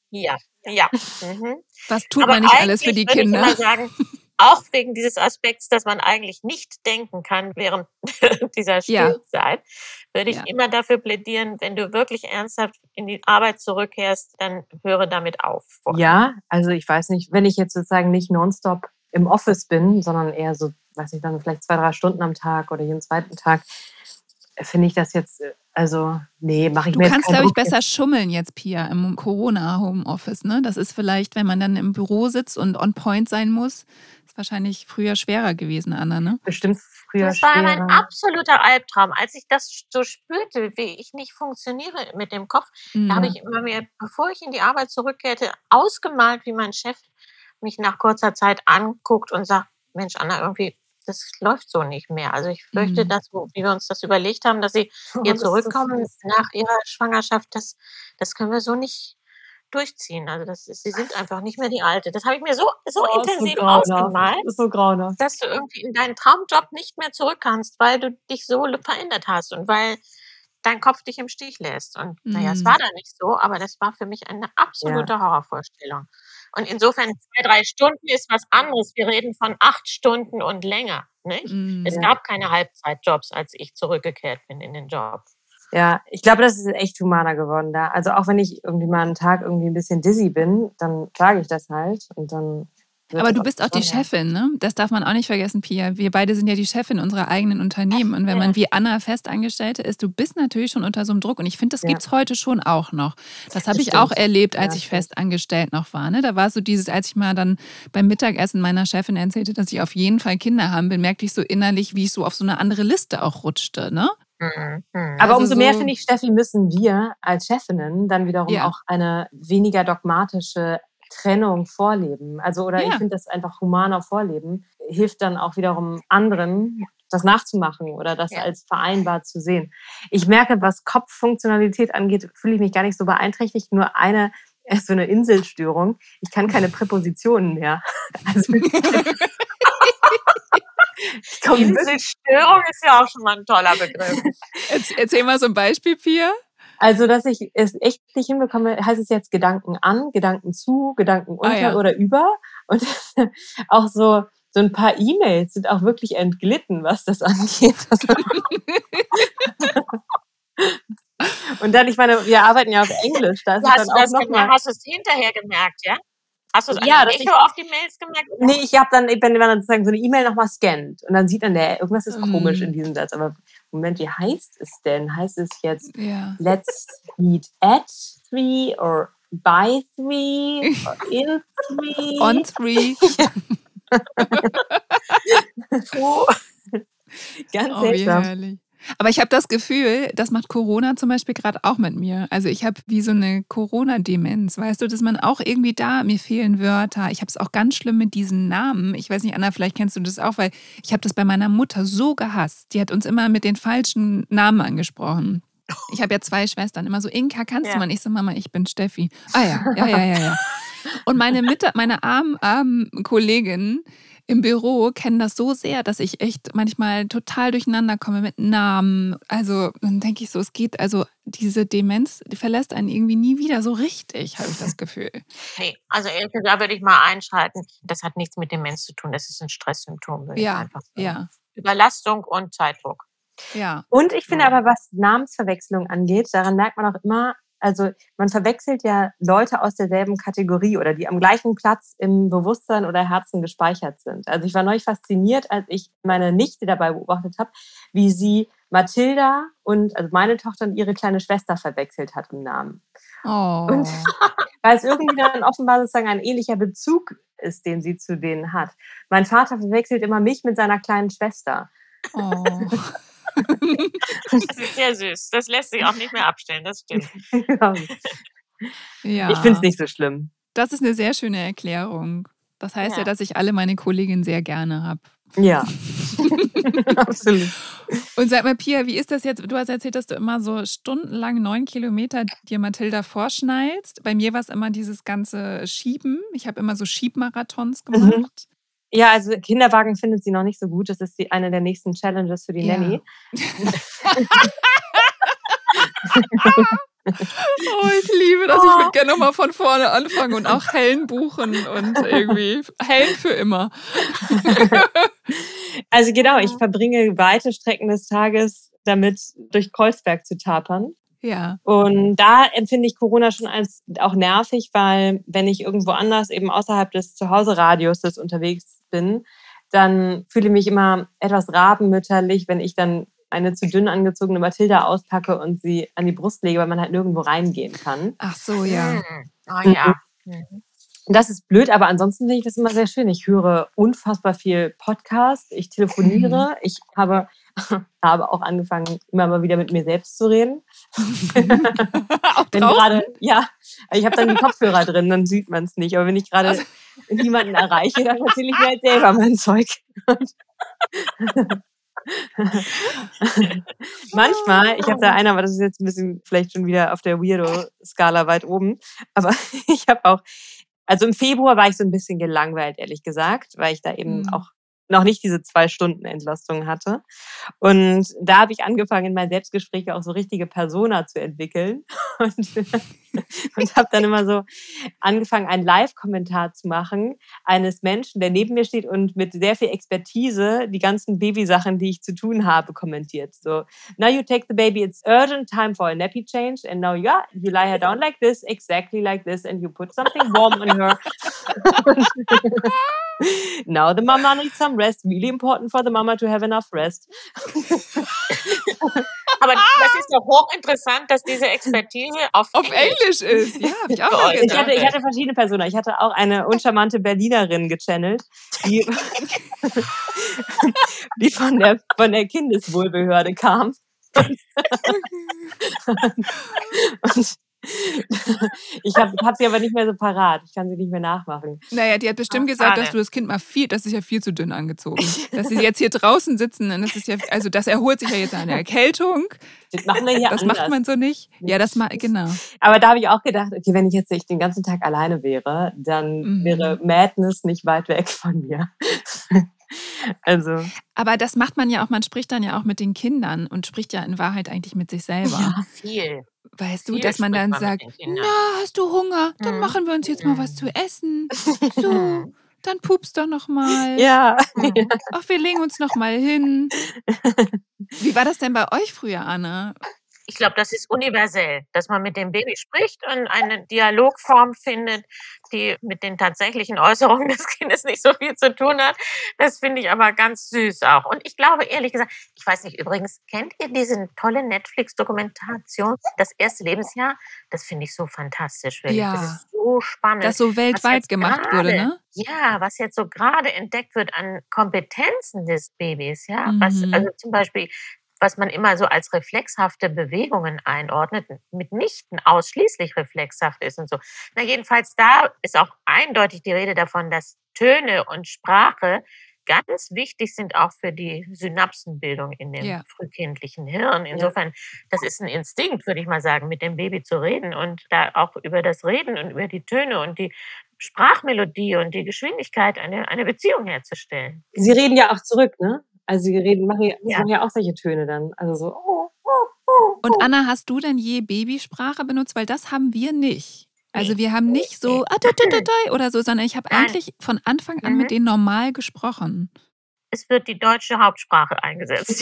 Ja, ja. Mhm. Was tut Aber man nicht alles für eigentlich die würde ich Kinder? immer sagen, auch wegen dieses Aspekts, dass man eigentlich nicht denken kann während dieser Ja, Stillzeit, würde ja. ich immer dafür plädieren, wenn du wirklich ernsthaft in die Arbeit zurückkehrst, dann höre damit auf vorher. Ja, also ich weiß nicht, wenn ich jetzt sozusagen nicht nonstop im Office bin, sondern eher so, weiß ich dann, vielleicht 2, 3 Stunden am Tag oder jeden zweiten Tag, finde ich das jetzt, also nee, mache ich Du mir jetzt kannst, keinen glaube ich, Druck. besser schummeln jetzt, Pia, im Corona-Homeoffice, ne? Das ist vielleicht, wenn man dann im Büro sitzt und on point sein muss, ist wahrscheinlich früher schwerer gewesen, Anna, ne? Bestimmt früher Das war mein schwerer. absoluter Albtraum. Als ich das so spürte, wie ich nicht funktioniere mit dem Kopf, da habe Mhm. ich immer mir, bevor ich in die Arbeit zurückkehrte, ausgemalt, wie mein Chef mich nach kurzer Zeit anguckt und sagt, Mensch, Anna, irgendwie, das läuft so nicht mehr. Also ich fürchte, Mhm. dass, wie wir uns das überlegt haben, dass Sie hier Das ist so zurückkommen fies. nach Ihrer Schwangerschaft, das können wir so nicht durchziehen. Also Sie sind einfach nicht mehr die Alte. Das habe ich mir so Oh, ist so intensiv grauenhaft. ausgemalt, Ist so grauenhaft. dass du irgendwie in deinen Traumjob nicht mehr zurück kannst, weil du dich so verändert hast und weil dein Kopf dich im Stich lässt. Und naja, es Mhm. war dann nicht so, aber das war für mich eine Ja. absolute Horrorvorstellung. Und insofern 2, 3 Stunden ist was anderes. Wir reden von 8 Stunden und länger, nicht? Es Mhm. Ja. gab keine Halbzeitjobs, als ich zurückgekehrt bin in den Job. Ja, ich glaube, das ist echt humaner geworden da. Also auch wenn ich irgendwie mal einen Tag irgendwie ein bisschen dizzy bin, dann sage ich das halt und dann wird Aber das du auch bist auch die besser. Chefin, ne? Das darf man auch nicht vergessen, Pia. Wir beide sind ja die Chefin unserer eigenen Unternehmen. Und wenn man wie Anna Festangestellte ist, du bist natürlich schon unter so einem Druck. Und ich finde, das Ja. gibt es heute schon auch noch. Das habe Das ich auch stimmt. erlebt, als Ja, ich stimmt. festangestellt noch war. Ne? Da war so dieses, als ich mal dann beim Mittagessen meiner Chefin erzählte, dass ich auf jeden Fall Kinder haben will, merkte ich so innerlich, wie ich so auf so eine andere Liste auch rutschte. Ne? Mhm. Aber Also umso mehr, so, finde ich, Steffi, müssen wir als Chefinnen dann wiederum ja, auch eine weniger dogmatische Trennung vorleben. Also, oder ich ja, finde das einfach humaner vorleben, hilft dann auch wiederum anderen, das nachzumachen oder das Ja. als vereinbar zu sehen. Ich merke, was Kopffunktionalität angeht, fühle ich mich gar nicht so beeinträchtigt. Nur so eine Inselstörung. Ich kann keine Präpositionen mehr. Also, ich komme wirklich, Inselstörung ist ja auch schon mal ein toller Begriff. Erzähl mal so ein Beispiel, Pia. also, dass ich es echt nicht hinbekomme, heißt es jetzt Gedanken an, Gedanken zu, Gedanken Ah unter ja. oder über. Und auch so ein paar E-Mails sind auch wirklich entglitten, was das angeht. Und dann, ich meine, wir arbeiten ja auf Englisch, da ist es Hast dann du auch das nochmal. hast du es hinterher gemerkt, ja? Hast du es an Ja, dem dass ich, Echo auf die Mails gemerkt? nee, ich habe dann, wenn man dann sozusagen so eine E-Mail nochmal scannt und dann sieht dann irgendwas ist komisch in Mm, diesem Satz. Aber Moment, wie heißt es denn? Heißt es jetzt ja. let's meet at 3 or by 3 or in 3? On 3. Puh. Ganz Oh, wie seltsam. herrlich. Aber ich habe das Gefühl, das macht Corona zum Beispiel gerade auch mit mir. Also ich habe wie so eine Corona-Demenz, weißt du, dass man auch irgendwie mir fehlen Wörter. Ich habe es auch ganz schlimm mit diesen Namen. Ich weiß nicht, Anna, vielleicht kennst du das auch, weil ich habe das bei meiner Mutter so gehasst. Die hat uns immer mit den falschen Namen angesprochen. Ich habe ja 2 Schwestern. Immer so, Inka, kannst du Ja. mal? Ich so, Mama, ich bin Steffi. Ah ja. Und meine armen Kolleginnen im Büro kennen das so sehr, dass ich echt manchmal total durcheinander komme mit Namen. Also dann denke ich so, es geht, also diese Demenz, die verlässt einen irgendwie nie wieder so richtig, habe ich das Gefühl. Nee, also Elke, da würde ich mal einschreiten. Das hat nichts mit Demenz zu tun. Das ist ein Stresssymptom, würde ich Ja, einfach sagen. ja, Überlastung und Zeitdruck. ja. Und ich finde Mhm. aber, was Namensverwechslung angeht, daran merkt man auch immer, also man verwechselt ja Leute aus derselben Kategorie oder die am gleichen Platz im Bewusstsein oder Herzen gespeichert sind. Also ich war neulich fasziniert, als ich meine Nichte dabei beobachtet habe, wie sie Mathilda und, also meine Tochter und ihre kleine Schwester verwechselt hat im Namen. Und Oh. weil es irgendwie dann offenbar sozusagen ein ähnlicher Bezug ist, den sie zu denen hat. Mein Vater verwechselt immer mich mit seiner kleinen Schwester. Oh. Das ist sehr süß. Das lässt sich auch nicht mehr abstellen, das stimmt. Ja. Ich finde es nicht so schlimm. Das ist eine sehr schöne Erklärung. Das heißt ja, Ja. dass ich alle meine Kolleginnen sehr gerne habe. Ja, absolut. Und sag mal, Pia, wie ist das jetzt? Du hast erzählt, dass du immer so stundenlang 9 Kilometer dir Mathilda vorschnallst. Bei mir war es immer dieses ganze Schieben. Ich habe immer so Schiebmarathons gemacht. Ja, also Kinderwagen findet sie noch nicht so gut. Das ist eine der nächsten Challenges für die Ja. Nanny. Oh, ich liebe das. Ich würde gerne nochmal von vorne anfangen und auch Helen buchen und irgendwie Helen für immer. Also genau, ich verbringe weite Strecken des Tages damit, durch Kreuzberg zu tapern. Ja. Und da empfinde ich Corona schon als auch nervig, weil wenn ich irgendwo anders eben außerhalb des Zuhause-Radiuses unterwegs bin, dann fühle ich mich immer etwas rabenmütterlich, wenn ich dann eine zu dünn angezogene Mathilda auspacke und sie an die Brust lege, weil man halt nirgendwo reingehen kann. Ach so, ja. Oh ja. Das ist blöd, aber ansonsten finde ich das immer sehr schön. Ich höre unfassbar viel Podcast, ich telefoniere, ich habe auch angefangen, immer mal wieder mit mir selbst zu reden. Auch Wenn gerade, ja, ich habe dann die Kopfhörer drin, dann sieht man es nicht. Aber wenn ich gerade niemanden erreiche, dann erzähle ich mir halt selber mein Zeug. Manchmal, ich habe da einer, aber das ist jetzt ein bisschen vielleicht schon wieder auf der Weirdo-Skala weit oben, aber ich habe auch, also im Februar war ich so ein bisschen gelangweilt, ehrlich gesagt, weil ich da eben auch noch nicht diese 2 Stunden Entlastung hatte. Und da habe ich angefangen, in meinen Selbstgesprächen auch so richtige Persona zu entwickeln. Und habe dann immer so angefangen, einen Live-Kommentar zu machen eines Menschen, der neben mir steht und mit sehr viel Expertise die ganzen Babysachen, die ich zu tun habe, kommentiert. So, now you take the baby, it's urgent time for a nappy change and now you lie her down like this, exactly like this and you put something warm on her. Now the mama needs some rest. Really important for the mama to have enough rest. Aber das ist doch hochinteressant, dass diese Expertise auf Englisch ist. Ja, habe ich auch mal gedacht. Ich hatte verschiedene Personen. Ich hatte auch eine uncharmante Berlinerin gechannelt, die von der Kindeswohlbehörde kam. Und ich hab sie aber nicht mehr so parat. Ich kann sie nicht mehr nachmachen. Naja, die hat bestimmt gesagt, dass du das Kind mal das ist ja viel zu dünn angezogen. Dass sie jetzt hier draußen sitzen, und das ist ja, also das erholt sich ja jetzt eine Erkältung. Das machen wir hier Das anders. macht man so nicht. Ja, genau. Aber da habe ich auch gedacht, okay, wenn ich jetzt nicht den ganzen Tag alleine wäre, dann wäre Madness nicht weit weg von mir. Also. Aber das macht man ja auch, man spricht dann ja auch mit den Kindern und spricht ja in Wahrheit eigentlich mit sich selber. Ja, viel. Weißt du, dass man dann sagt, na, hast du Hunger? Dann machen wir uns jetzt mal was zu essen. So, dann pupst doch noch mal. Ja. Ach, wir legen uns noch mal hin. Wie war das denn bei euch früher, Anne? Ich glaube, das ist universell, dass man mit dem Baby spricht und eine Dialogform findet, die mit den tatsächlichen Äußerungen des Kindes nicht so viel zu tun hat. Das finde ich aber ganz süß auch. Und ich glaube, ehrlich gesagt, ich weiß nicht, übrigens, kennt ihr diese tolle Netflix-Dokumentation, das erste Lebensjahr? Das finde ich so fantastisch. Wirklich. Ja. Das ist so spannend. Das so weltweit gemacht wurde, ne? Ja, was jetzt so gerade entdeckt wird an Kompetenzen des Babys, ja. Also zum Beispiel, was man immer so als reflexhafte Bewegungen einordnet, mitnichten ausschließlich reflexhaft ist und so. Na jedenfalls, da ist auch eindeutig die Rede davon, dass Töne und Sprache ganz wichtig sind auch für die Synapsenbildung in dem frühkindlichen Hirn. Insofern, das ist ein Instinkt, würde ich mal sagen, mit dem Baby zu reden und da auch über das Reden und über die Töne und die Sprachmelodie und die Geschwindigkeit eine Beziehung herzustellen. Sie reden ja auch zurück, ne? Also sie machen ja auch solche Töne dann. Also so. Und Anna, hast du denn je Babysprache benutzt? Weil das haben wir nicht. Also wir haben nicht so oder so, sondern ich habe eigentlich von Anfang an mit denen normal gesprochen. Es wird die deutsche Hauptsprache eingesetzt.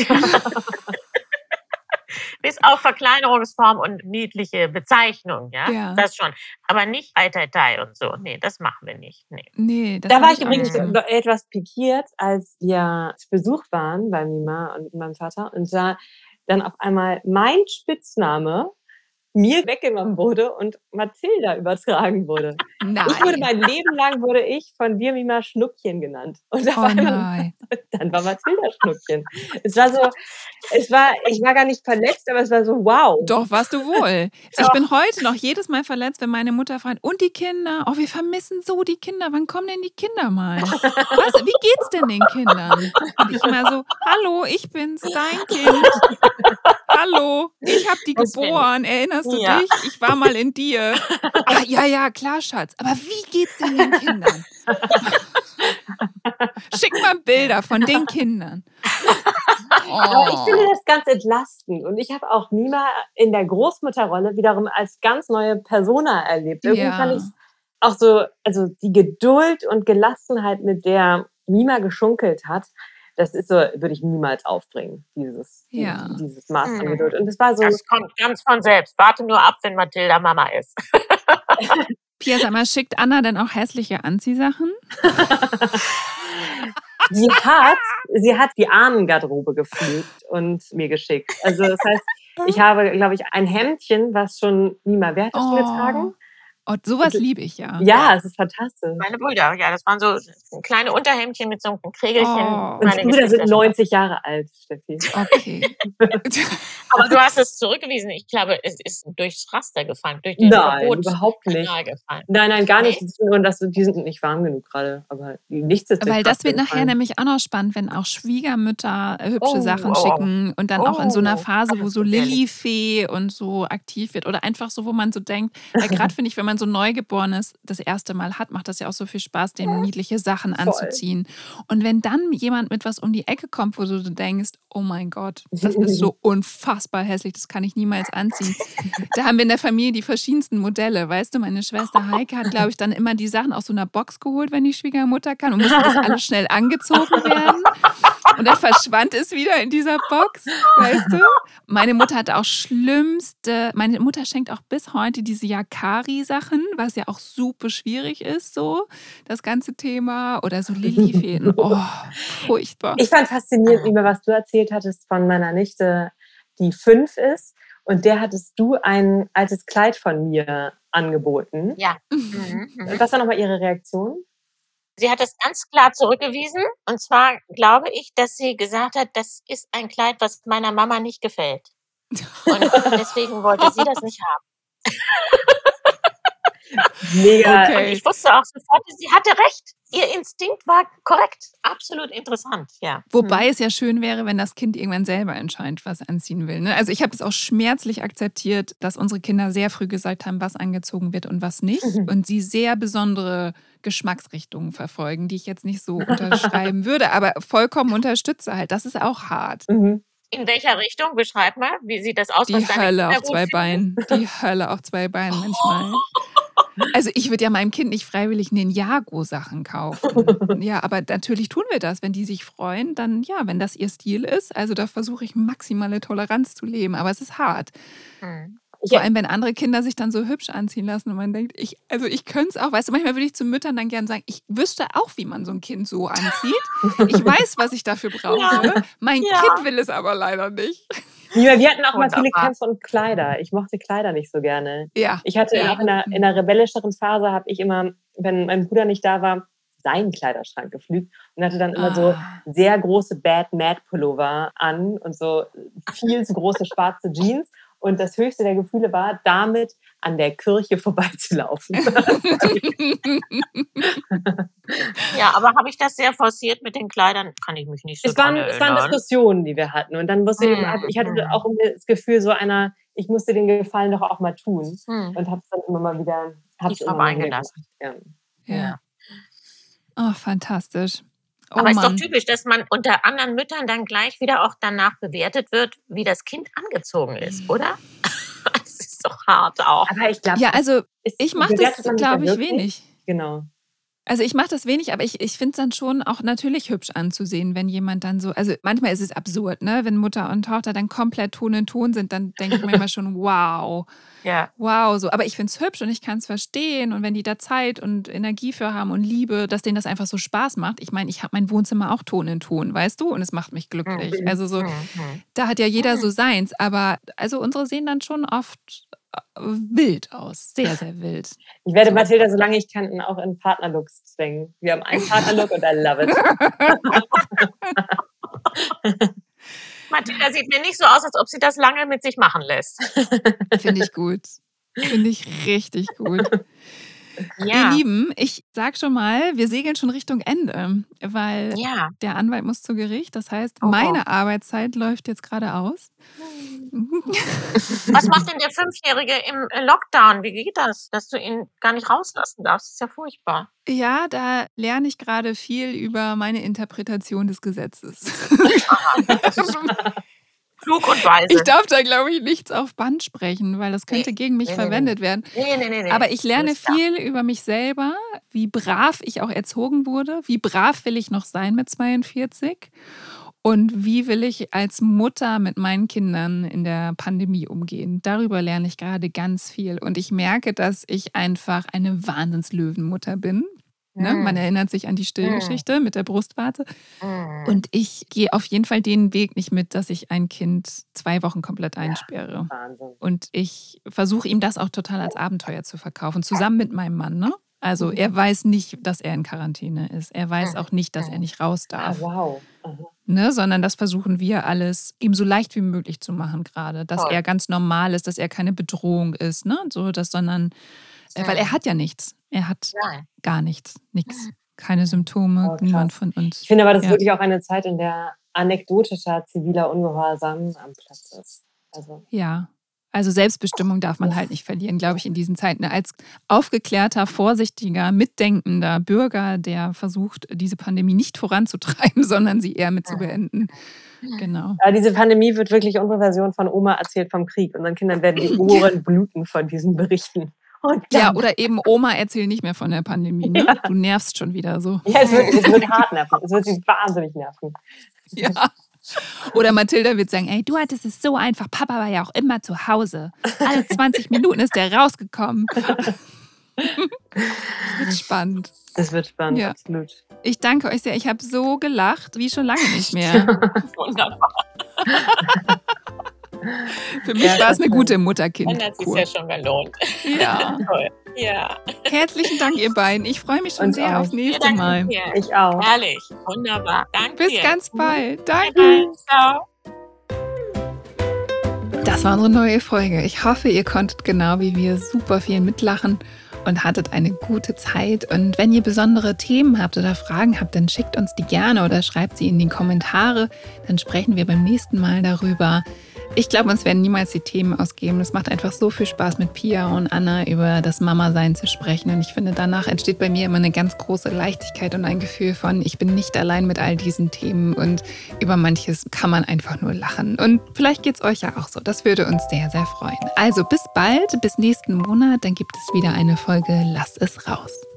Bis auf Verkleinerungsform und niedliche Bezeichnung, ja? Das schon. Aber nicht Ai-Tai-Tai und so. Nee, das machen wir nicht. Nee, da war ich übrigens etwas pikiert, als wir zu Besuch waren bei Mima und meinem Vater und da dann auf einmal mein Spitzname mir weggenommen wurde und Mathilda übertragen wurde. Nein. Mein Leben lang wurde ich von dir, Mima, Schnuckchen genannt. Und dann war Mathilda Schnuckchen. Ich war gar nicht verletzt, aber es war so, wow. Doch, warst du wohl. Ich bin heute noch jedes Mal verletzt, wenn meine Mutter fragt, und die Kinder? Oh, wir vermissen so die Kinder. Wann kommen denn die Kinder mal? Wie geht's denn den Kindern? Und ich immer so, hallo, ich bin's, dein Kind. Hallo, ich habe die geboren. Erinnerst du dich? Ich war mal in dir. Ach, ja, klar, Schatz. Aber wie geht's denn den Kindern? Schick mal Bilder von den Kindern. Aber ich finde das ganz entlastend. Und ich habe auch Mima in der Großmutterrolle wiederum als ganz neue Persona erlebt. Irgendwie fand ich auch so, also die Geduld und Gelassenheit, mit der Mima geschunkelt hat, das ist so, würde ich niemals aufbringen, dieses Maß an Geduld. Und das war so. Das kommt ganz von selbst. Warte nur ab, wenn Mathilda Mama ist. Pia, sag mal, schickt Anna denn auch hässliche Anziehsachen? Sie hat die Ahnengarderobe gepflegt und mir geschickt. Also das heißt, ich habe, glaube ich, ein Hemdchen, was schon Mima wert ist, getragen. Und sowas liebe ich ja. Ja, es ist fantastisch. Meine Brüder, ja, das waren so kleine Unterhemdchen mit so einem Krägelchen. Und meine Brüder sind 90 Jahre alt, Steffi. Okay. Aber du hast es zurückgewiesen. Ich glaube, es ist durchs Raster gefallen, durch den Verbot überhaupt nicht. Gefallen. Nein, gar nicht. Und die sind nicht warm genug gerade. Aber nichts ist. Weil das wird nachher nämlich auch noch spannend, wenn auch Schwiegermütter hübsche Sachen schicken und dann auch in so einer Phase, wo so Lillifee und so aktiv wird oder einfach so, wo man so denkt, weil gerade finde ich, wenn man so Neugeborenes das erste Mal hat, macht das ja auch so viel Spaß, dem niedliche Sachen anzuziehen. Und wenn dann jemand mit was um die Ecke kommt, wo du denkst, oh mein Gott, das ist so unfassbar hässlich, das kann ich niemals anziehen. Da haben wir in der Familie die verschiedensten Modelle. Weißt du, meine Schwester Heike hat, glaube ich, dann immer die Sachen aus so einer Box geholt, wenn die Schwiegermutter kann und musste das alles schnell angezogen werden. Und dann verschwand es wieder in dieser Box, weißt du? Meine Mutter hat auch meine Mutter schenkt auch bis heute diese Yakari-Sachen, was ja auch super schwierig ist, so, das ganze Thema. Oder so Lillifeen. Oh, furchtbar. Ich fand faszinierend, Mima, was du erzählt hattest von meiner Nichte, die 5 ist. Und der hattest du ein altes Kleid von mir angeboten. Ja. Was war nochmal ihre Reaktion? Sie hat das ganz klar zurückgewiesen. Und zwar glaube ich, dass sie gesagt hat, das ist ein Kleid, was meiner Mama nicht gefällt. Und deswegen wollte sie das nicht haben. Mega. Okay. Und ich wusste auch sofort, sie hatte recht. Ihr Instinkt war korrekt. Absolut interessant, ja. Wobei es ja schön wäre, wenn das Kind irgendwann selber entscheidet, was anziehen will. Ne? Also ich habe es auch schmerzlich akzeptiert, dass unsere Kinder sehr früh gesagt haben, was angezogen wird und was nicht. Und sie sehr besondere Geschmacksrichtungen verfolgen, die ich jetzt nicht so unterschreiben würde, aber vollkommen unterstütze halt. Das ist auch hart. In welcher Richtung? Beschreib mal, wie sieht das aus? Die Hölle auf 2 Beinen. Die Hölle auf 2 Beinen manchmal. Also ich würde ja meinem Kind nicht freiwillig Ninjago-Sachen kaufen. Ja, aber natürlich tun wir das. Wenn die sich freuen, dann ja, wenn das ihr Stil ist. Also da versuche ich maximale Toleranz zu leben. Aber es ist hart. Vor allem, wenn andere Kinder sich dann so hübsch anziehen lassen und man denkt, ich könnte es auch. Weißt du, manchmal würde ich zu Müttern dann gerne sagen, ich wüsste auch, wie man so ein Kind so anzieht. Ich weiß, was ich dafür brauche. Ja. Mein Kind will es aber leider nicht. Ja, wir hatten auch mal viele Kämpfe und Kleider. Ich mochte Kleider nicht so gerne. Ja. Ich hatte auch in einer rebellischeren Phase, habe ich immer, wenn mein Bruder nicht da war, seinen Kleiderschrank gepflügt und hatte dann immer so sehr große Bad-Mad-Pullover an und so viel zu große schwarze Jeans. Und das höchste der Gefühle war, damit an der Kirche vorbeizulaufen. Ja, aber habe ich das sehr forciert mit den Kleidern? Kann ich mich nicht so Es waren Diskussionen, die wir hatten. Und dann musste ich hatte auch das Gefühl, ich musste den Gefallen doch auch mal tun. Und habe es dann immer mal wieder eingelassen. Ja. Oh, fantastisch. Oh, aber es ist doch typisch, dass man unter anderen Müttern dann gleich wieder auch danach bewertet wird, wie das Kind angezogen ist, oder? Das ist doch hart auch. Aber ich glaube, ja, also ich mache das, glaube ich, wenig. Genau. Also ich mache das wenig, aber ich finde es dann schon auch natürlich hübsch anzusehen, wenn jemand dann so, also manchmal ist es absurd, ne? Wenn Mutter und Tochter dann komplett Ton in Ton sind, dann denke ich manchmal schon, wow. Ja. Wow, so. Aber ich finde es hübsch und ich kann es verstehen. Und wenn die da Zeit und Energie für haben und Liebe, dass denen das einfach so Spaß macht. Ich meine, ich habe mein Wohnzimmer auch Ton in Ton, weißt du? Und es macht mich glücklich. Also so, da hat ja jeder so seins. Aber also unsere sehen dann schon oft wild aus. Sehr, sehr wild. Ich werde Mathilda, solange ich kann, auch in Partnerlooks zwingen. Wir haben einen Partnerlook und I love it. Mathilda sieht mir nicht so aus, als ob sie das lange mit sich machen lässt. Finde ich gut. Finde ich richtig gut. Ihr Lieben, ich sag schon mal, wir segeln schon Richtung Ende, weil der Anwalt muss zu Gericht. Das heißt, meine Arbeitszeit läuft jetzt gerade aus. Was macht denn der Fünfjährige im Lockdown? Wie geht das, dass du ihn gar nicht rauslassen darfst? Das ist ja furchtbar. Ja, da lerne ich gerade viel über meine Interpretation des Gesetzes. Das ist klug und weise. Ich darf da, glaube ich, nichts auf Band sprechen, weil das könnte gegen mich verwendet werden. Nee. Aber ich lerne viel über mich selber, wie brav ich auch erzogen wurde, wie brav will ich noch sein mit 42 und wie will ich als Mutter mit meinen Kindern in der Pandemie umgehen. Darüber lerne ich gerade ganz viel und ich merke, dass ich einfach eine Wahnsinnslöwenmutter bin. Ne? Man erinnert sich an die Stillgeschichte mit der Brustwarze. Und ich gehe auf jeden Fall den Weg nicht mit, dass ich ein Kind 2 Wochen komplett einsperre. Wahnsinn. Und ich versuche ihm das auch total als Abenteuer zu verkaufen, zusammen mit meinem Mann. Ne? Also er weiß nicht, dass er in Quarantäne ist. Er weiß auch nicht, dass er nicht raus darf. Wow. Ne? Sondern das versuchen wir alles ihm so leicht wie möglich zu machen gerade. Dass er ganz normal ist, dass er keine Bedrohung ist. Ne? So, sondern, weil er hat ja nichts. Er hat gar nichts. Keine Symptome, niemand von uns. Ich finde aber, das ist wirklich auch eine Zeit, in der anekdotischer ziviler Ungehorsam am Platz ist. Also Selbstbestimmung darf man halt nicht verlieren, glaube ich, in diesen Zeiten. Als aufgeklärter, vorsichtiger, mitdenkender Bürger, der versucht, diese Pandemie nicht voranzutreiben, sondern sie eher mit zu beenden. Genau. Aber diese Pandemie wird wirklich unsere Version von Oma erzählt vom Krieg. Unseren Kindern werden die Ohren bluten von diesen Berichten. Ja, oder eben Oma erzählt nicht mehr von der Pandemie. Ne? Du nervst schon wieder so. Ja, es wird hart nerven. Es wird sie wahnsinnig nerven. Ja. Oder Mathilda wird sagen, ey, du hattest es so einfach. Papa war ja auch immer zu Hause. Alle 20 Minuten ist der rausgekommen. Das wird spannend. Das wird spannend, absolut. Ich danke euch sehr. Ich habe so gelacht, wie schon lange nicht mehr. Wunderbar. Für mich war es eine gute Mutter-Kind-Kur. Dann hat es sich ja schon gelohnt. Ja. Toll. Ja. Herzlichen Dank, ihr beiden. Ich freue mich schon sehr aufs nächste Mal. Dir. Ich auch. Herrlich. Wunderbar. Danke Bis dir. ganz bald. Danke. Bye. Ciao. Das war unsere neue Folge. Ich hoffe, ihr konntet genau wie wir super viel mitlachen und hattet eine gute Zeit. Und wenn ihr besondere Themen habt oder Fragen habt, dann schickt uns die gerne oder schreibt sie in die Kommentare. Dann sprechen wir beim nächsten Mal darüber. Ich glaube, uns werden niemals die Themen ausgeben. Es macht einfach so viel Spaß, mit Pia und Anna über das Mama-Sein zu sprechen. Und ich finde, danach entsteht bei mir immer eine ganz große Leichtigkeit und ein Gefühl von, ich bin nicht allein mit all diesen Themen und über manches kann man einfach nur lachen. Und vielleicht geht es euch ja auch so. Das würde uns sehr, sehr freuen. Also bis bald, bis nächsten Monat. Dann gibt es wieder eine Folge Lass es raus.